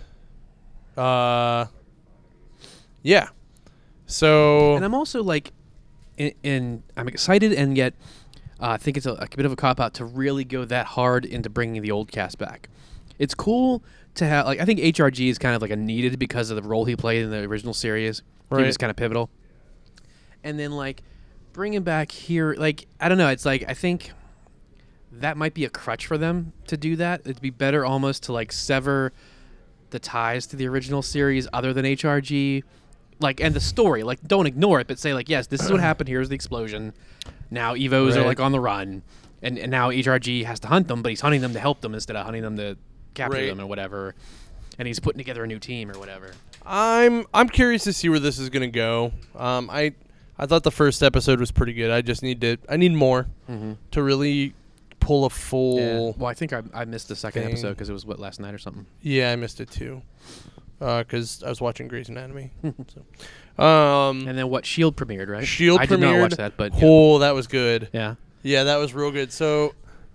uh, yeah. So And I'm also like, in, in I'm excited, and yet uh, I think it's a, a bit of a cop out to really go that hard into bringing the old cast back. It's cool to have like I think H R G is kind of like a needed because of the role he played in the original series. He Right. was kind of pivotal. And then like bringing back here, like I don't know, it's like I think that might be a crutch for them to do that. It'd be better almost to like sever the ties to the original series other than H R G. Like, and the story, like, don't ignore it, but say, like, yes, this is what happened. Here's the explosion. Now Evos are, Right. like, on the run. And, and now H R G has to hunt them, but he's hunting them to help them instead of hunting them to capture Right. them or whatever. And he's putting together a new team or whatever. I'm I'm curious to see where this is gonna go. Um, I I thought the first episode was pretty good. I just need to I need more Mm-hmm. to really pull a full. Well, I think I, I missed the second thing. episode because it was, what, last night or something? Yeah, I missed it too, because I was watching Grey's Anatomy. so. Um, And then what, S H I E L D premiered, right? S H I E L D I did premiered. not watch that, but yeah. Oh, that was good. yeah. Yeah, that was real good. So,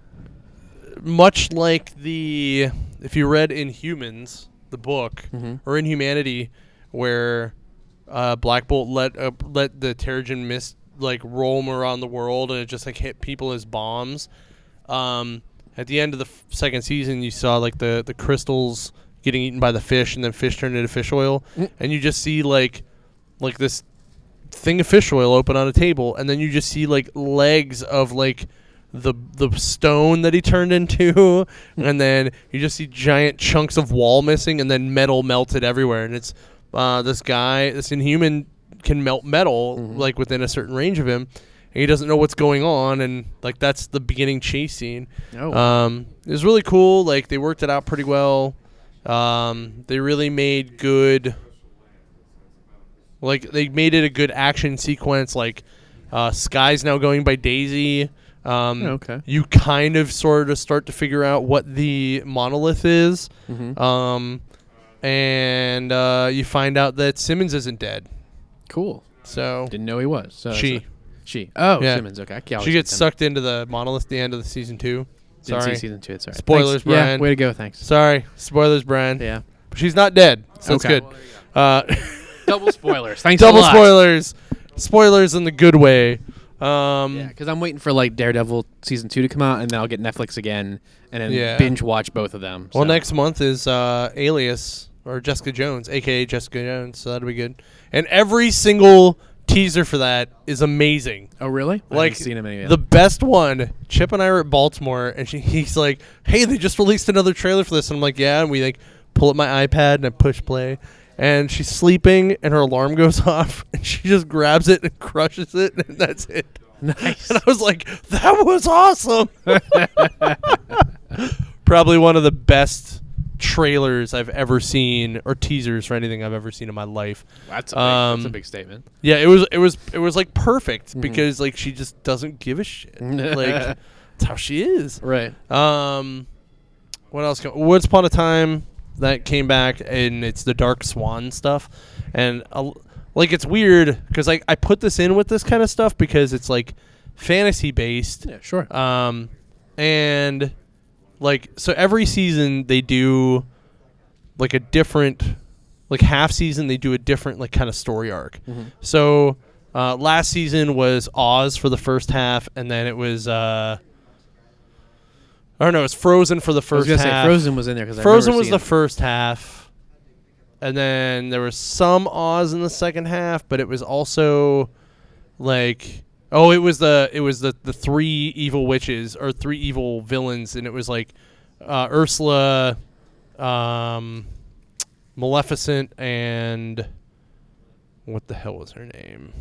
much like the if you read Inhumans, the book, Mhm. or Inhumanity, where uh, Black Bolt let uh, let the Terrigen Mist like roam around the world and it just like hit people as bombs. Um, at the end of the f- second season, you saw like the the crystals getting eaten by the fish, and then fish turned into fish oil, Mm. and you just see like like this thing of fish oil open on a table, and then you just see like legs of like the the stone that he turned into, and then you just see giant chunks of wall missing, and then metal melted everywhere. And it's uh, this guy, this Inhuman, can melt metal Mhm. like within a certain range of him, and he doesn't know what's going on. And like that's the beginning chase scene. Oh. Um, it was really cool. Like they worked it out pretty well. Um, they really made good. Like they made it a good action sequence. Like uh, Sky's now going by Daisy. Um, Oh, okay. You kind of sort of start to figure out what the monolith is, Mm-hmm. um, and uh, you find out that Simmons isn't dead. Cool. So Didn't know he was. So She. so- she. Oh, Yeah. Simmons. Okay. I can always she gets get them. sucked into the monolith at the end of the season two. Didn't Sorry, see season two. It's all right. Spoilers, Thanks. Yeah. Brian. Way to go. Thanks. sorry, spoilers, Brian. Yeah. But she's not dead, so Okay. it's good. Uh, Double spoilers. Thanks. double a lot. spoilers, spoilers in the good way. Um, Yeah, because I'm waiting for like Daredevil season two to come out, and then I'll get Netflix again, and then Yeah. binge watch both of them. Well, so. next month is uh, Alias or Jessica Jones, aka Jessica Jones, so that'll be good. And every single teaser for that is amazing. Oh, really? I Like haven't seen him any of the them. best one. Chip and I were at Baltimore, and she, he's like, "Hey, they just released another trailer for this." And I'm like, "Yeah." And we like pull up my iPad and I push play, and she's sleeping, and her alarm goes off, and she just grabs it and crushes it, and that's it. Nice. And I was like, "That was awesome." Probably one of the best trailers I've ever seen, or teasers for anything I've ever seen in my life. That's a big, Um, that's a big statement. Yeah, it was it was it was like perfect Mm-hmm. because like she just doesn't give a shit. Like that's how she is. Right. Um, what else? Co- Once Upon a Time that came back, and it's the Dark Swan stuff, and uh, like it's weird because like I put this in with this kind of stuff because it's like fantasy based. Yeah, sure. Um, and like so every season they do like a different, like half season they do a different like kind of story arc. Mm-hmm. So uh, last season was Oz for the first half, and then it was uh, I don't know, it's Frozen for the I was first gonna half. say Frozen was in there because Frozen was the first half, and then there was some Oz in the second half, but it was also like oh, it was the it was the the three evil witches or three evil villains, and it was like uh, Ursula, um, Maleficent, and what the hell was her name?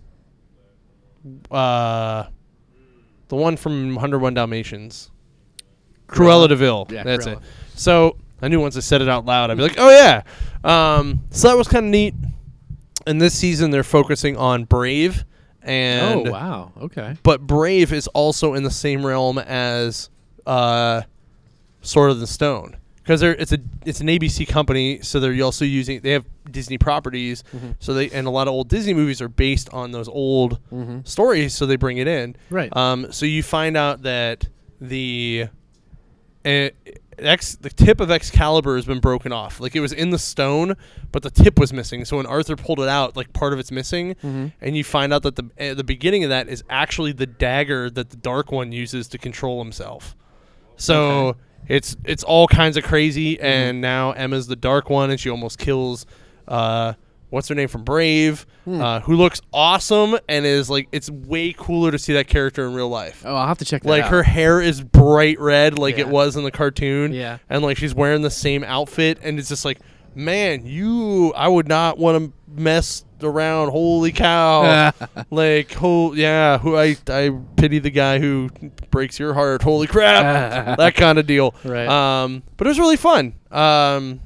Uh, the one from one oh one Dalmatians. Cruella de Vil. Yeah, That's Cruella. it. So I knew once I said it out loud, I'd be like, oh, yeah. Um, so that was kind of neat. And this season, they're focusing on Brave. And Oh wow. Okay. But Brave is also in the same realm as uh, Sword of the Stone. Because it's a it's an A B C company, so they're also using they have Disney properties, Mm-hmm. so they and a lot of old Disney movies are based on those old Mm-hmm. stories, so they bring it in. Right. Um, so you find out that the uh, X the tip of Excalibur has been broken off. Like it was in the stone, but the tip was missing. So when Arthur pulled it out, like part of it's missing, Mm-hmm. and you find out that the uh, the beginning of that is actually the dagger that the Dark One uses to control himself. So Okay. it's it's all kinds of crazy, and now Emma's the Dark One, and she almost kills. Uh, what's her name from Brave? Hmm. Uh, who looks awesome and is like it's way cooler to see that character in real life. Oh, I'll have to check that Like out. her hair is bright red, like it Yeah. was in the cartoon. Yeah. and like she's wearing the same outfit, and it's just like, man, you, I would not want to mess around. Holy cow! Like, whole yeah, who I I pity the guy who breaks your heart. Holy crap! That kind of deal. Right. Um, but it was really fun. Um,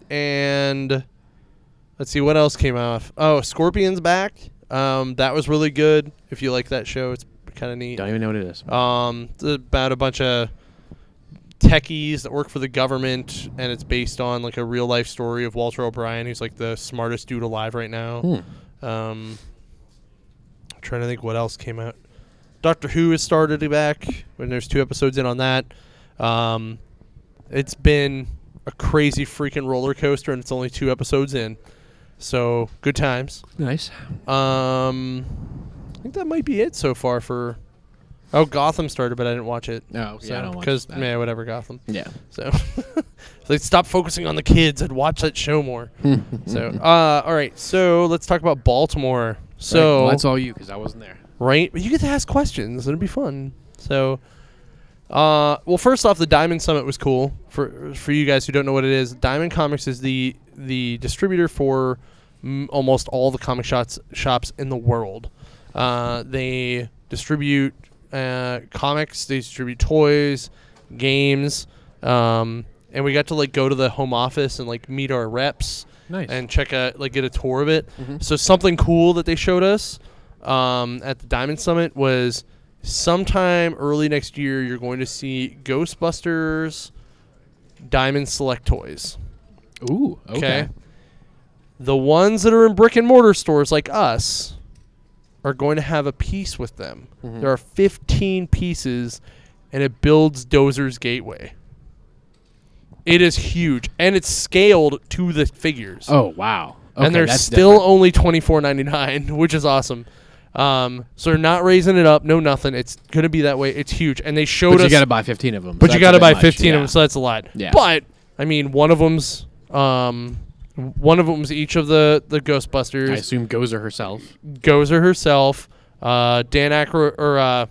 and let's see what else came off. Oh, Scorpion's back. Um, that was really good. If you like that show, it's kind of neat. Don't even know what it is. Um, it's about a bunch of techies that work for the government, and it's based on like a real life story of Walter O'Brien, who's like the smartest dude alive right now. Hmm. Um, I'm trying to think what else came out. Doctor Who has started back, when there's two episodes in on that. Um, it's been a crazy freaking roller coaster, and it's only two episodes in, so good times. Nice. Um, I think that might be it so far for. Oh, Gotham started, but I didn't watch it. Oh, So, yeah, I don't watch because that. yeah, whatever, Gotham. Yeah. So, like, stop focusing on the kids and watch that show more. So, uh, all right. So let's talk about Baltimore. So, Right, well, that's all you because I wasn't there. right, but you get to ask questions. It'll be fun. So, uh, well, first off, the Diamond Summit was cool. For for you guys who don't know what it is, Diamond Comics is the the distributor for m- almost all the comic shops shops in the world. Uh, they distribute uh, comics. They distribute toys, games, um, and we got to like go to the home office and like meet our reps Nice. and check a like get a tour of it. Mm-hmm. So something cool that they showed us um, at the Diamond Summit was sometime early next year you're going to see Ghostbusters Diamond Select Toys. Ooh, okay. The ones that are in brick and mortar stores like us are going to have a piece with them. Mm-hmm. There are fifteen pieces, and it builds Dozer's Gateway. It is huge, and it's scaled to the figures. Oh, wow. Okay, and they're that's still different. only twenty-four ninety-nine, which is awesome. Um, so they're not raising it up, no nothing. It's going to be that way. It's huge, and they showed But us. you got to buy fifteen of them. But so you that's got a to bit buy much, fifteen yeah. of them, so that's a lot. Yeah. But I mean, one of them's um, one of them's each of the the Ghostbusters. I assume Gozer herself. Gozer herself, uh, Dan Aykroyd, or uh,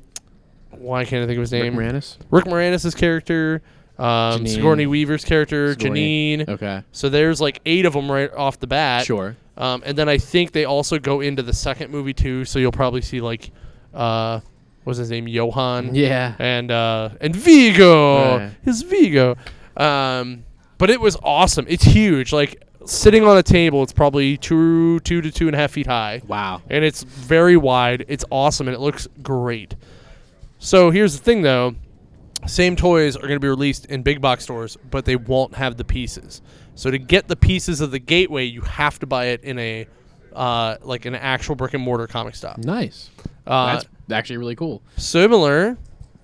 why can't I think of his Rick name? Moranis? Rick Moranis' character, um, Janine. Sigourney Weaver's character, Sigourney. Janine. Okay. So there's like eight of them right off the bat. Sure. Um, and then I think they also go into the second movie too. So you'll probably see like, uh, what's his name, Johan? Yeah. And uh, and Vigo, Right. his Vigo. Um, but it was awesome. It's huge. Like sitting on a table, it's probably two, two to two and a half feet high. Wow. And it's very wide. It's awesome, and it looks great. So here's the thing, though. Same toys are going to be released in big box stores, but they won't have the pieces. So to get the pieces of the Gateway, you have to buy it in a uh, like an actual brick and mortar comic stop. Nice. Uh, That's actually really cool. Similar,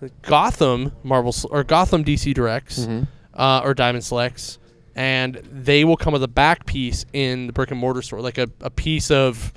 Gotham Marvel or Gotham D C Directs Mm-hmm. uh, or Diamond Selects, and they will come with a back piece in the brick and mortar store, like a, a piece of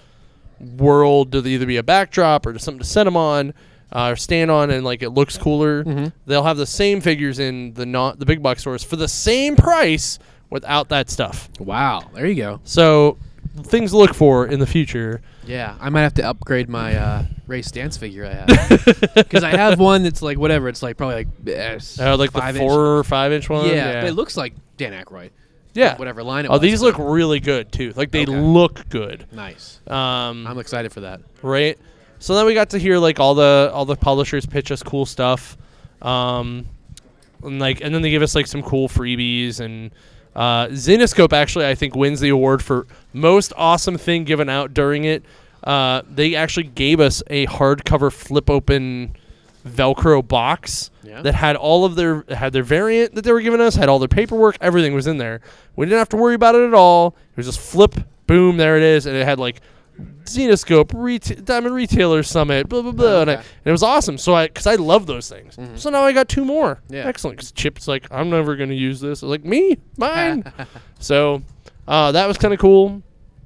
world to either be a backdrop or just something to set them on uh, or stand on, and like it looks cooler. Mm-hmm. They'll have the same figures in the not the big box stores for the same price without that stuff. Wow. There you go. So things to look for in the future. Yeah, I might have to upgrade my uh, Ray Stantz figure I have because I have one that's like whatever. It's like probably like eh, Uh, like five the inch. four or five inch one. Yeah, but it looks like Dan Aykroyd. Yeah. Whatever line it Oh, was. these look really good too. Like they Okay. look good. Nice. Um, I'm excited for that. right. So then we got to hear like all the all the publishers pitch us cool stuff, um, and like and then they give us like some cool freebies, and uh, Zenescope actually I think wins the award for most awesome thing given out during it. Uh, they actually gave us a hardcover flip open Velcro box Yeah. that had all of their had their variant that they were giving us, had all their paperwork, everything was in there. We didn't have to worry about it at all. It was just flip, boom, there it is, and it had like Zenescope, reta- Diamond Retailer Summit, blah blah blah, Oh, and, I, okay. and it was awesome. So I, because I love those things, Mhm. so now I got two more. Yeah. Excellent. Because Chip's like, I'm never gonna use this. I was like, me, mine. So uh, that was kind of cool.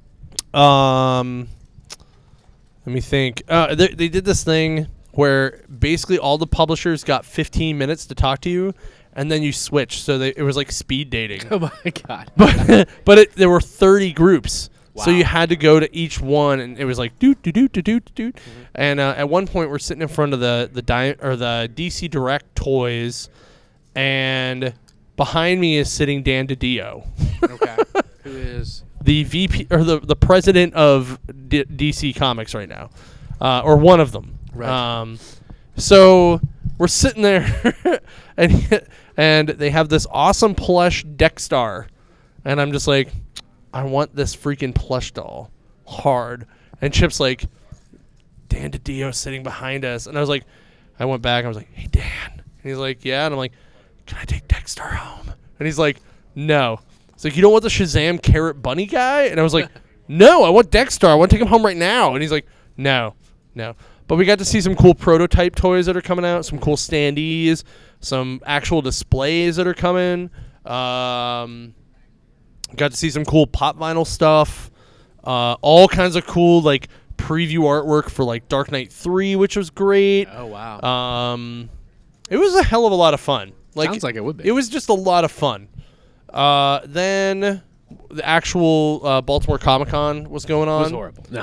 Um, let me think. Uh, they, they did this thing where basically all the publishers got fifteen minutes to talk to you, and then you switch. So they, it was like speed dating. Oh my god. but but it, there were thirty groups, so Wow. you had to go to each one, and it was like doot doot doot doot doot doot. And uh, at one point, we're sitting in front of the the di- or the D C Direct toys, and behind me is sitting Dan DiDio, Okay. Who is? the V P or the the president of D- DC Comics right now, uh, or one of them. Right. Um, so we're sitting there, and and they have this awesome plush Dexstar, and I'm just like, I want this freaking plush doll hard. And Chip's like, Dan DiDio sitting behind us, and I was like, I went back, and I was like, hey Dan, and he's like, yeah, and I'm like, can I take Dexstar home? And he's like, no. It's like, you don't want the Shazam Carrot Bunny guy? And I was like, no, I want Dexstar. I want to take him home right now. And he's like, no, no. But we got to see some cool prototype toys that are coming out, some cool standees, some actual displays that are coming. Um, got to see some cool pop vinyl stuff. Uh, all kinds of cool, like, preview artwork for, like, Dark Knight three, which was great. Oh wow. Um, it was a hell of a lot of fun. Like, Sounds like it would be. It was just a lot of fun. Uh, then the actual uh, Baltimore Comic Con was going on. was horrible. No.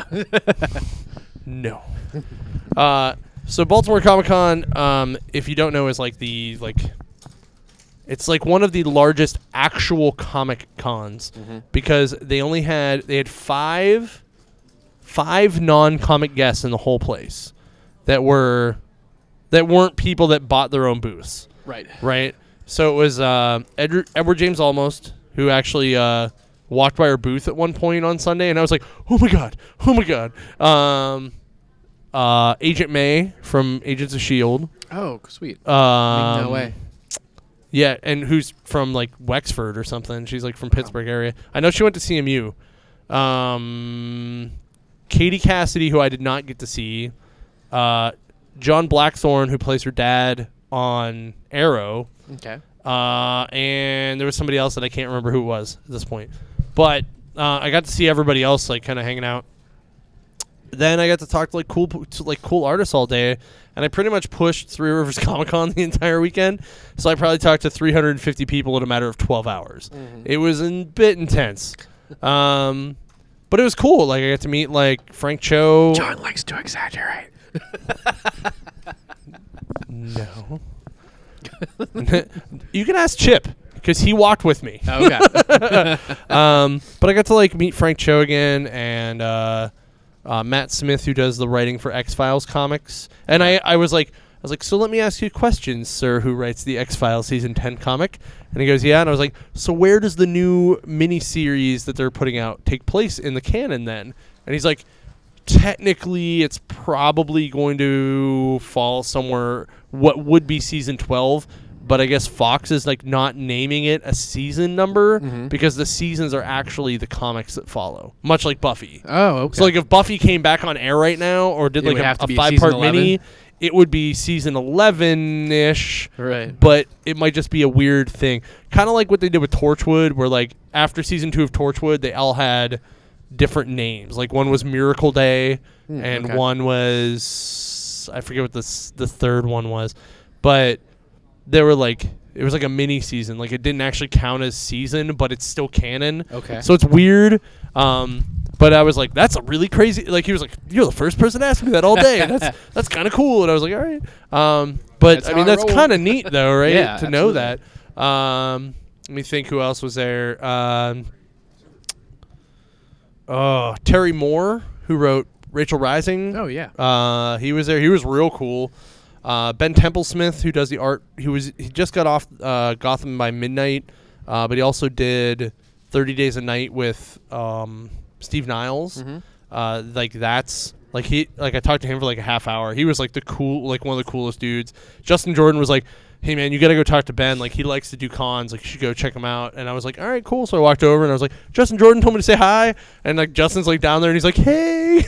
No. uh, so Baltimore Comic Con, um, if you don't know, is like the like, it's like one of the largest actual comic cons Mhm. because they only had they had five, five non-comic guests in the whole place, that were, that weren't people that bought their own booths. Right. Right. So it was uh, Edward, Edward James Olmos, who actually uh, walked by our booth at one point on Sunday, and I was like, oh my god, oh my god. Um, uh, Agent May from Agents of S H I E L D. Oh, sweet. Um, no way. Yeah, and who's from like Wexford or something. She's like from Pittsburgh area. I know she went to C M U. Um, Katie Cassidy, who I did not get to see. Uh, John Blackthorne, who plays her dad on Arrow. Okay. Uh, and there was somebody else that I can't remember who it was at this point. But uh, I got to see everybody else like kind of hanging out. Then I got to talk to like cool to, like cool artists all day, and I pretty much pushed Three Rivers Comic Con the entire weekend. So I probably talked to three hundred fifty people in a matter of twelve hours. Mm-hmm. It was a bit intense, um, but it was cool. Like I got to meet like Frank Cho. John likes to exaggerate. No. You can ask Chip because he walked with me. Oh, okay. um, but I got to like meet Frank Cho again and uh, uh, Matt Smith, who does the writing for X-Files comics. And I, I was like, I was like, so let me ask you questions, sir, who writes the X-Files season ten comic. And he goes, yeah. And I was like, so where does the new miniseries that they're putting out take place in the canon then? And he's like, technically, it's probably going to fall somewhere what would be season twelve, but I guess Fox is like not naming it a season number mm-hmm. because the seasons are actually the comics that follow, much like Buffy. Oh, okay. So like if Buffy came back on air right now or did it like a, a five-part mini, it would be season eleven-ish, right? But it might just be a weird thing, kind of like what they did with Torchwood, where like after season two of Torchwood, they all had different names. Like one was Miracle Day, mm, and okay. one was I forget what the the third one was, but they were like it was like a mini season. Like it didn't actually count as season, but it's still canon. Okay. So it's weird. Um, but I was like, that's a really crazy. Like he was like, you're the first person to ask me that all day. That's that's kind of cool. And I was like, all right. Um, but that's I mean, I that's kind of neat though, right? Yeah, to absolutely. know that. Um, let me think. Who else was there? Um. Oh, Terry Moore, who wrote Rachel Rising. Oh yeah. Uh, he was there. He was real cool. Uh, Ben Templesmith, who does the art. He was he just got off uh, Gotham by Midnight, uh, but he also did thirty Days a Night with um, Steve Niles. Mm-hmm. Uh, like that's like he like I talked to him for like a half hour. He was like the cool like one of the coolest dudes. Justin Jordan was like, hey man, you gotta go talk to Ben. Like he likes to do cons. Like you should go check him out. And I was like, all right, cool. So I walked over and I was like, Justin Jordan told me to say hi. And like Justin's like down there and he's like, hey.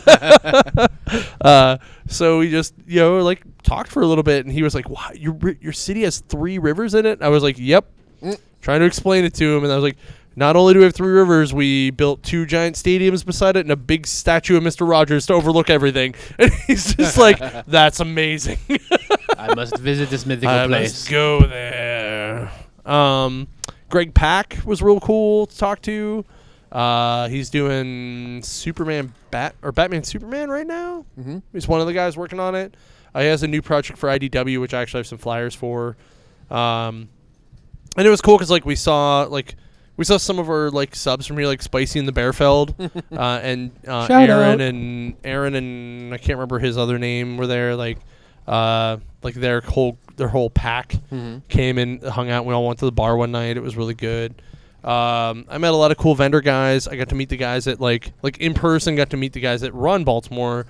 uh, so we just you know like talked for a little bit and he was like, wow, your your city has three rivers in it. I was like, yep. Mm. Trying to explain it to him and I was like, not only do we have three rivers, we built two giant stadiums beside it and a big statue of Mister Rogers to overlook everything. And he's just like, that's amazing. I must visit this mythical I place. Must go there. Um, Greg Pak was real cool to talk to. Uh, he's doing Superman Bat or Batman Superman right now. Mm-hmm. He's one of the guys working on it. Uh, he has a new project for I D W, which I actually have some flyers for. Um, and it was cool because like we saw like. We saw some of our like subs from here, like Spicy and the Bearfeld, uh, and uh, Aaron out. and Aaron and I can't remember his other name were there. Like, uh, like their whole their whole pack mm-hmm. came and hung out. We all went to the bar one night. It was really good. Um, I met a lot of cool vendor guys. I got to meet the guys that like like in person. Got to meet the guys that run Baltimore,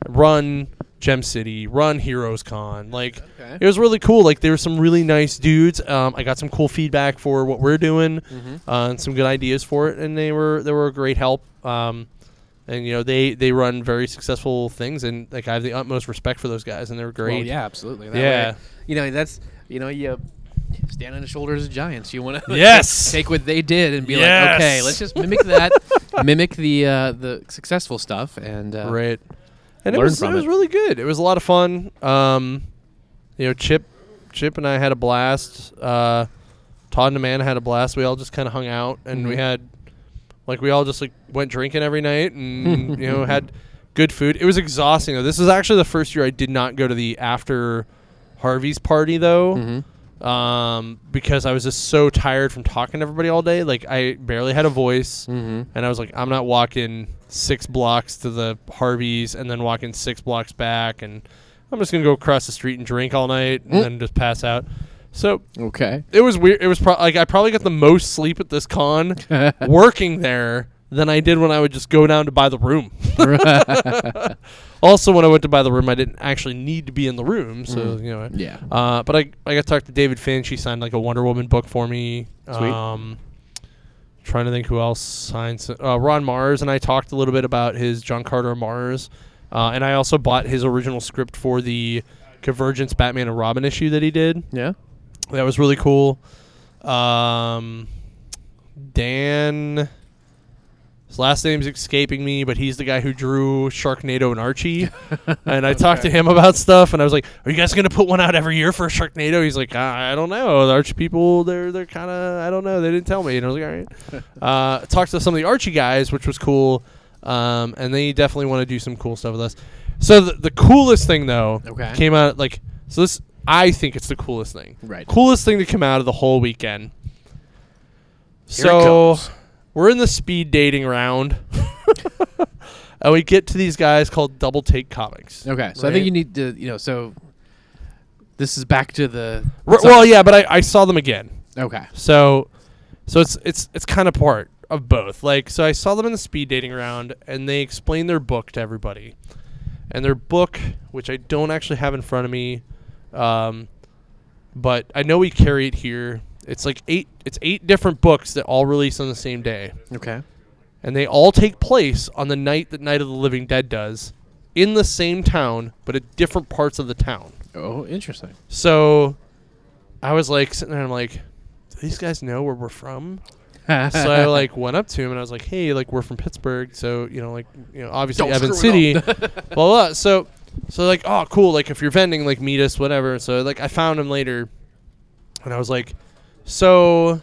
run Gem City, run Heroes Con. Like okay. It was really cool. Like there were some really nice dudes. Um, I got some cool feedback for what we're doing mm-hmm. uh, and some good ideas for it, and they were they were a great help. Um, and you know they, they run very successful things, and like I have the utmost respect for those guys, and they were great. Well, yeah, absolutely. That yeah, way, you know that's you know you stand on the shoulders of giants. You want to yes take what they did and be yes. like, okay, let's just mimic that, mimic the uh, the successful stuff, and uh, right. And it was, it was really good. It was a lot of fun. Um, you know, Chip, Chip and I had a blast. Uh, Todd and Amanda had a blast. We all just kind of hung out, and mm-hmm. we had, like, we all just like went drinking every night, and you know, had good food. It was exhausting though. This is actually the first year I did not go to the after Harvey's party though, mm-hmm. um, because I was just so tired from talking to everybody all day. Like, I barely had a voice, mm-hmm. and I was like, I'm not walking six blocks to the Harvey's and then walking six blocks back, and I'm just gonna go across the street and drink all night and mm. then just pass out. So Okay. it was weird. It was pro- like I probably got the most sleep at this con working there than I did when I would just go down to buy the room. Also, when I went to buy the room, I didn't actually need to be in the room. So, Mm. you know. Yeah. Uh, but I, I got to talk to David Finch. He signed like a Wonder Woman book for me. Sweet. Um, trying to think who else signed. s- Uh, Ron Mars and I talked a little bit about his John Carter of Mars. Uh, and I also bought his original script for the Convergence Batman and Robin issue that he did. Yeah. That was really cool. Um, Dan, his last name's escaping me, but he's the guy who drew Sharknado and Archie. And I talked to him about stuff, and I was like, "Are you guys gonna put one out every year for Sharknado?" He's like, "I, I don't know. The Archie people, they're they're kind of I don't know. They didn't tell me." And I was like, "All right." uh, talked to some of the Archie guys, which was cool. Um, and they definitely want to do some cool stuff with us. So the, the coolest thing though Okay. came out like so this. I think it's the coolest thing. Right. Coolest thing to come out of the whole weekend. Here it So comes. we're in the speed dating round. And we get to these guys called Double Take Comics. Okay. So I Right? think you need to, you know, so this is back to the. R- well, yeah, but I, I saw them again. Okay. So so it's it's it's kind of part of both. Like so I saw them in the speed dating round and they explained their book to everybody. And their book, which I don't actually have in front of me, um, but I know we carry it here. It's like eight it's eight different books that all release on the same day. Okay. And they all take place on the night that Night of the Living Dead does, in the same town, but at different parts of the town. Oh, interesting. So I was like sitting there and I'm like, do these guys know where we're from? So I like went up to him and I was like, hey, like we're from Pittsburgh, so you know, like you know, obviously Don't Evan screw City, it blah, blah blah. So so like, oh cool, like if you're vending, like meet us, whatever. So like I found him later and I was like, so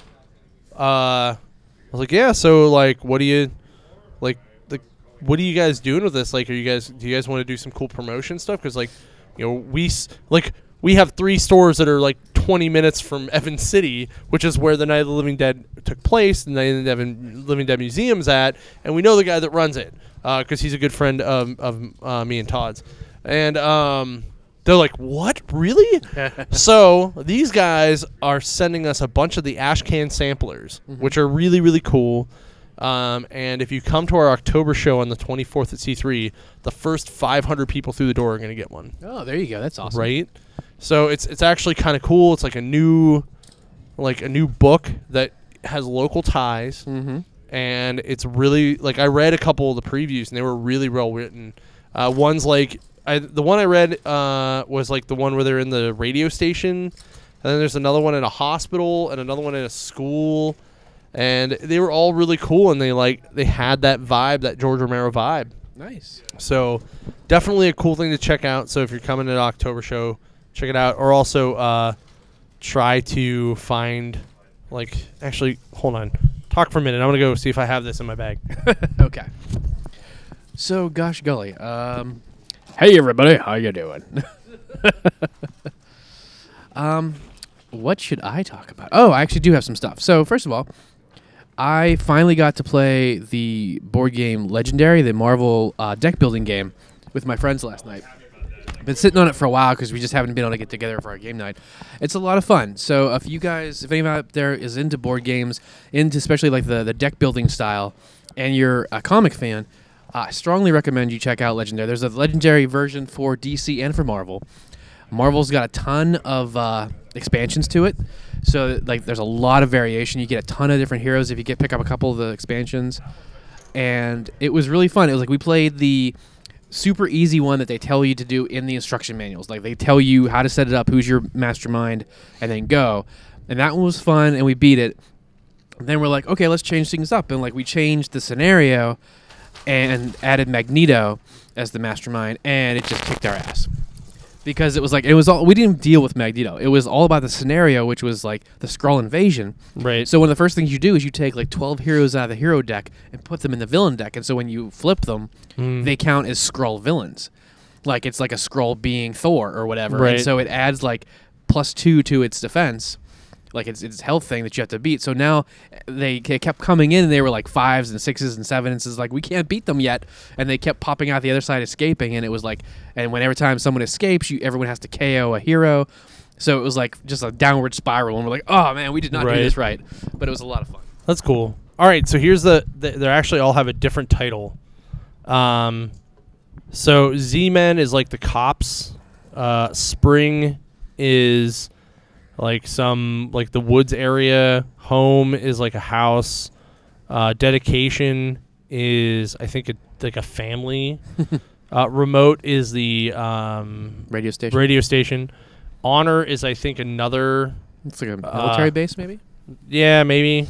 uh I was like, yeah, so like what do you like like what are you guys doing with this? Like are you guys do you guys want to do some cool promotion stuff? Because like, you know, we s- like we have three stores that are like twenty minutes from Evan City, which is where the Night of the Living Dead took place, the Night of the Evan Living Dead Museum's at, and we know the guy that runs it because he's a good friend of, of uh, me and Todd's. And um, they're like, what? Really? So these guys are sending us a bunch of the Ashcan samplers, Mm-hmm. which are really, really cool. Um, and if you come to our October show on the twenty-fourth at C three, the first five hundred people through the door are going to get one. Oh, there you go. That's awesome. Right? So it's it's actually kind of cool. It's like a new like a new book that has local ties, Mm-hmm. and it's really like I read a couple of the previews and they were really well written. Uh, one's like I, the one I read uh, was like the one where they're in the radio station, and then there's another one in a hospital and another one in a school, and they were all really cool and they like they had that vibe, that George Romero vibe. Nice. So definitely a cool thing to check out. So if you're coming to the October show, check it out. Or also uh, try to find, like, actually, hold on. Talk for a minute. I'm going to go see if I have this in my bag. Okay. So, gosh golly. Um, hey, everybody. How you doing? um, what should I talk about? Oh, I actually do have some stuff. So, first of all, I finally got to play the board game Legendary, the Marvel uh, deck building game, with my friends last night. Been sitting on it for a while because we just haven't been able to get together for our game night. It's a lot of fun. So if you guys, if anyone out there is into board games, into especially like the, the deck building style, and you're a comic fan, I strongly recommend you check out Legendary. There's a Legendary version for D C and for Marvel. Marvel's got a ton of uh, expansions to it. So like there's a lot of variation. You get a ton of different heroes if you get pick up a couple of the expansions. And it was really fun. It was like we played the super easy one that they tell you to do in the instruction manuals. Like they tell you how to set it up, who's your mastermind, and then go. And that one was fun, and we beat it. And then we're like, okay, let's change things up. And like we changed the scenario and added Magneto as the mastermind, and it just kicked our ass. Because it was like, it was all, we didn't deal with Magneto. It was all about the scenario, which was like the Skrull invasion. Right. So one of the first things you do is you take like twelve heroes out of the hero deck and put them in the villain deck. And so when you flip them, Mm. they count as Skrull villains. Like it's like a Skrull being Thor or whatever. Right. And so it adds like plus two to its defense. Like it's it's health thing that you have to beat. So now they ke- kept coming in and they were like fives and sixes and sevens. It's like we can't beat them yet, and they kept popping out the other side, escaping. And it was like, and when every time someone escapes, you everyone has to K O a hero. So it was like just a downward spiral, and we're like, oh man, we did not Right. do this right. But it was a lot of fun. That's cool. All right, so here's the, the they actually all have a different title. Um, so Z-Men is like the cops. Uh, Spring is like some like the woods area. Home is like a house. Uh, dedication is I think a, like a family. uh, remote is the um, Radio station. radio station. Honor is I think another. It's like a military Uh, base, maybe. Yeah, maybe.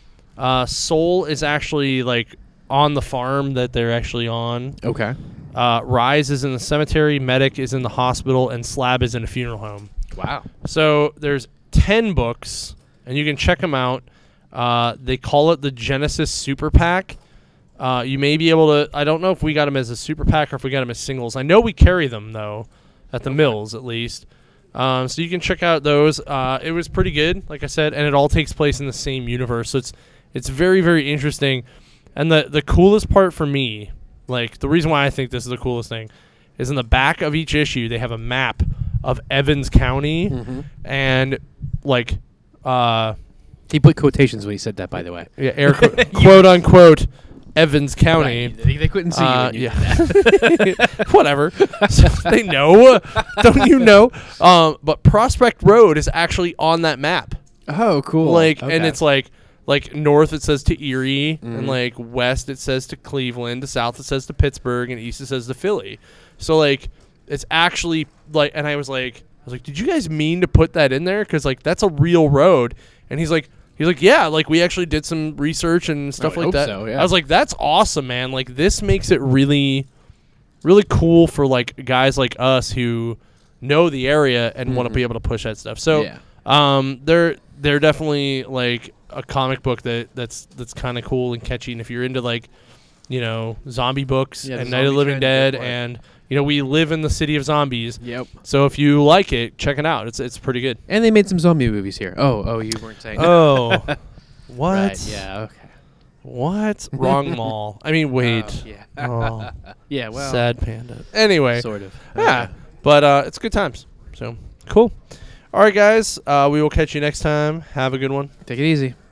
Uh, Soul is actually like on the farm that they're actually on. Okay. Uh, Rise is in the cemetery. Medic is in the hospital, and Slab is in a funeral home. Wow. So there's ten books, and you can check them out. Uh, they call it the Genesis Super Pack. Uh, you may be able to. I don't know if we got them as a super pack or if we got them as singles. I know we carry them though, at the mills at least. Um, so you can check out those. Uh, it was pretty good, like I said, and it all takes place in the same universe. So it's it's very very interesting. And the the coolest part for me, like the reason why I think this is the coolest thing, is in the back of each issue they have a map of Evans County, Mm-hmm. and like uh, He put quotations when he said that, by the way. yeah, air quote, quote unquote Evans County. Right. They, they couldn't see Uh, you. When you yeah. did that. Whatever. So they know. Don't you know? Um, but Prospect Road is actually on that map. Oh, cool. Like, Okay. and it's like, like north it says to Erie, Mhm. and like west it says to Cleveland, to south it says to Pittsburgh, and east it says to Philly. So like, it's actually like, and I was like, I was like, did you guys mean to put that in there? Because like that's a real road. And he's like. He's like, yeah, like we actually did some research and stuff would like hope that. so, yeah. I was like, that's awesome, man. Like this makes it really, really cool for like guys like us who know the area and want to Mhm. be able to push that stuff. So, Yeah. um, they're they're definitely like a comic book that that's that's kind of cool and catchy. And if you're into like, you know, zombie books Yeah, the and Night of the zombie Living trend, go Dead, for it. and you know, we live in the city of zombies. Yep. So if you like it, check it out. It's it's pretty good. And they made some zombie movies here. Oh, oh, you weren't saying. Oh, what? Right. Yeah. Okay. What? Wrong mall. I mean, wait. Oh, yeah. Oh, Yeah. Well. sad panda. Anyway, Sort of. yeah, Okay. but uh, it's good times. So cool. All right, guys. Uh, we will catch you next time. Have a good one. Take it easy.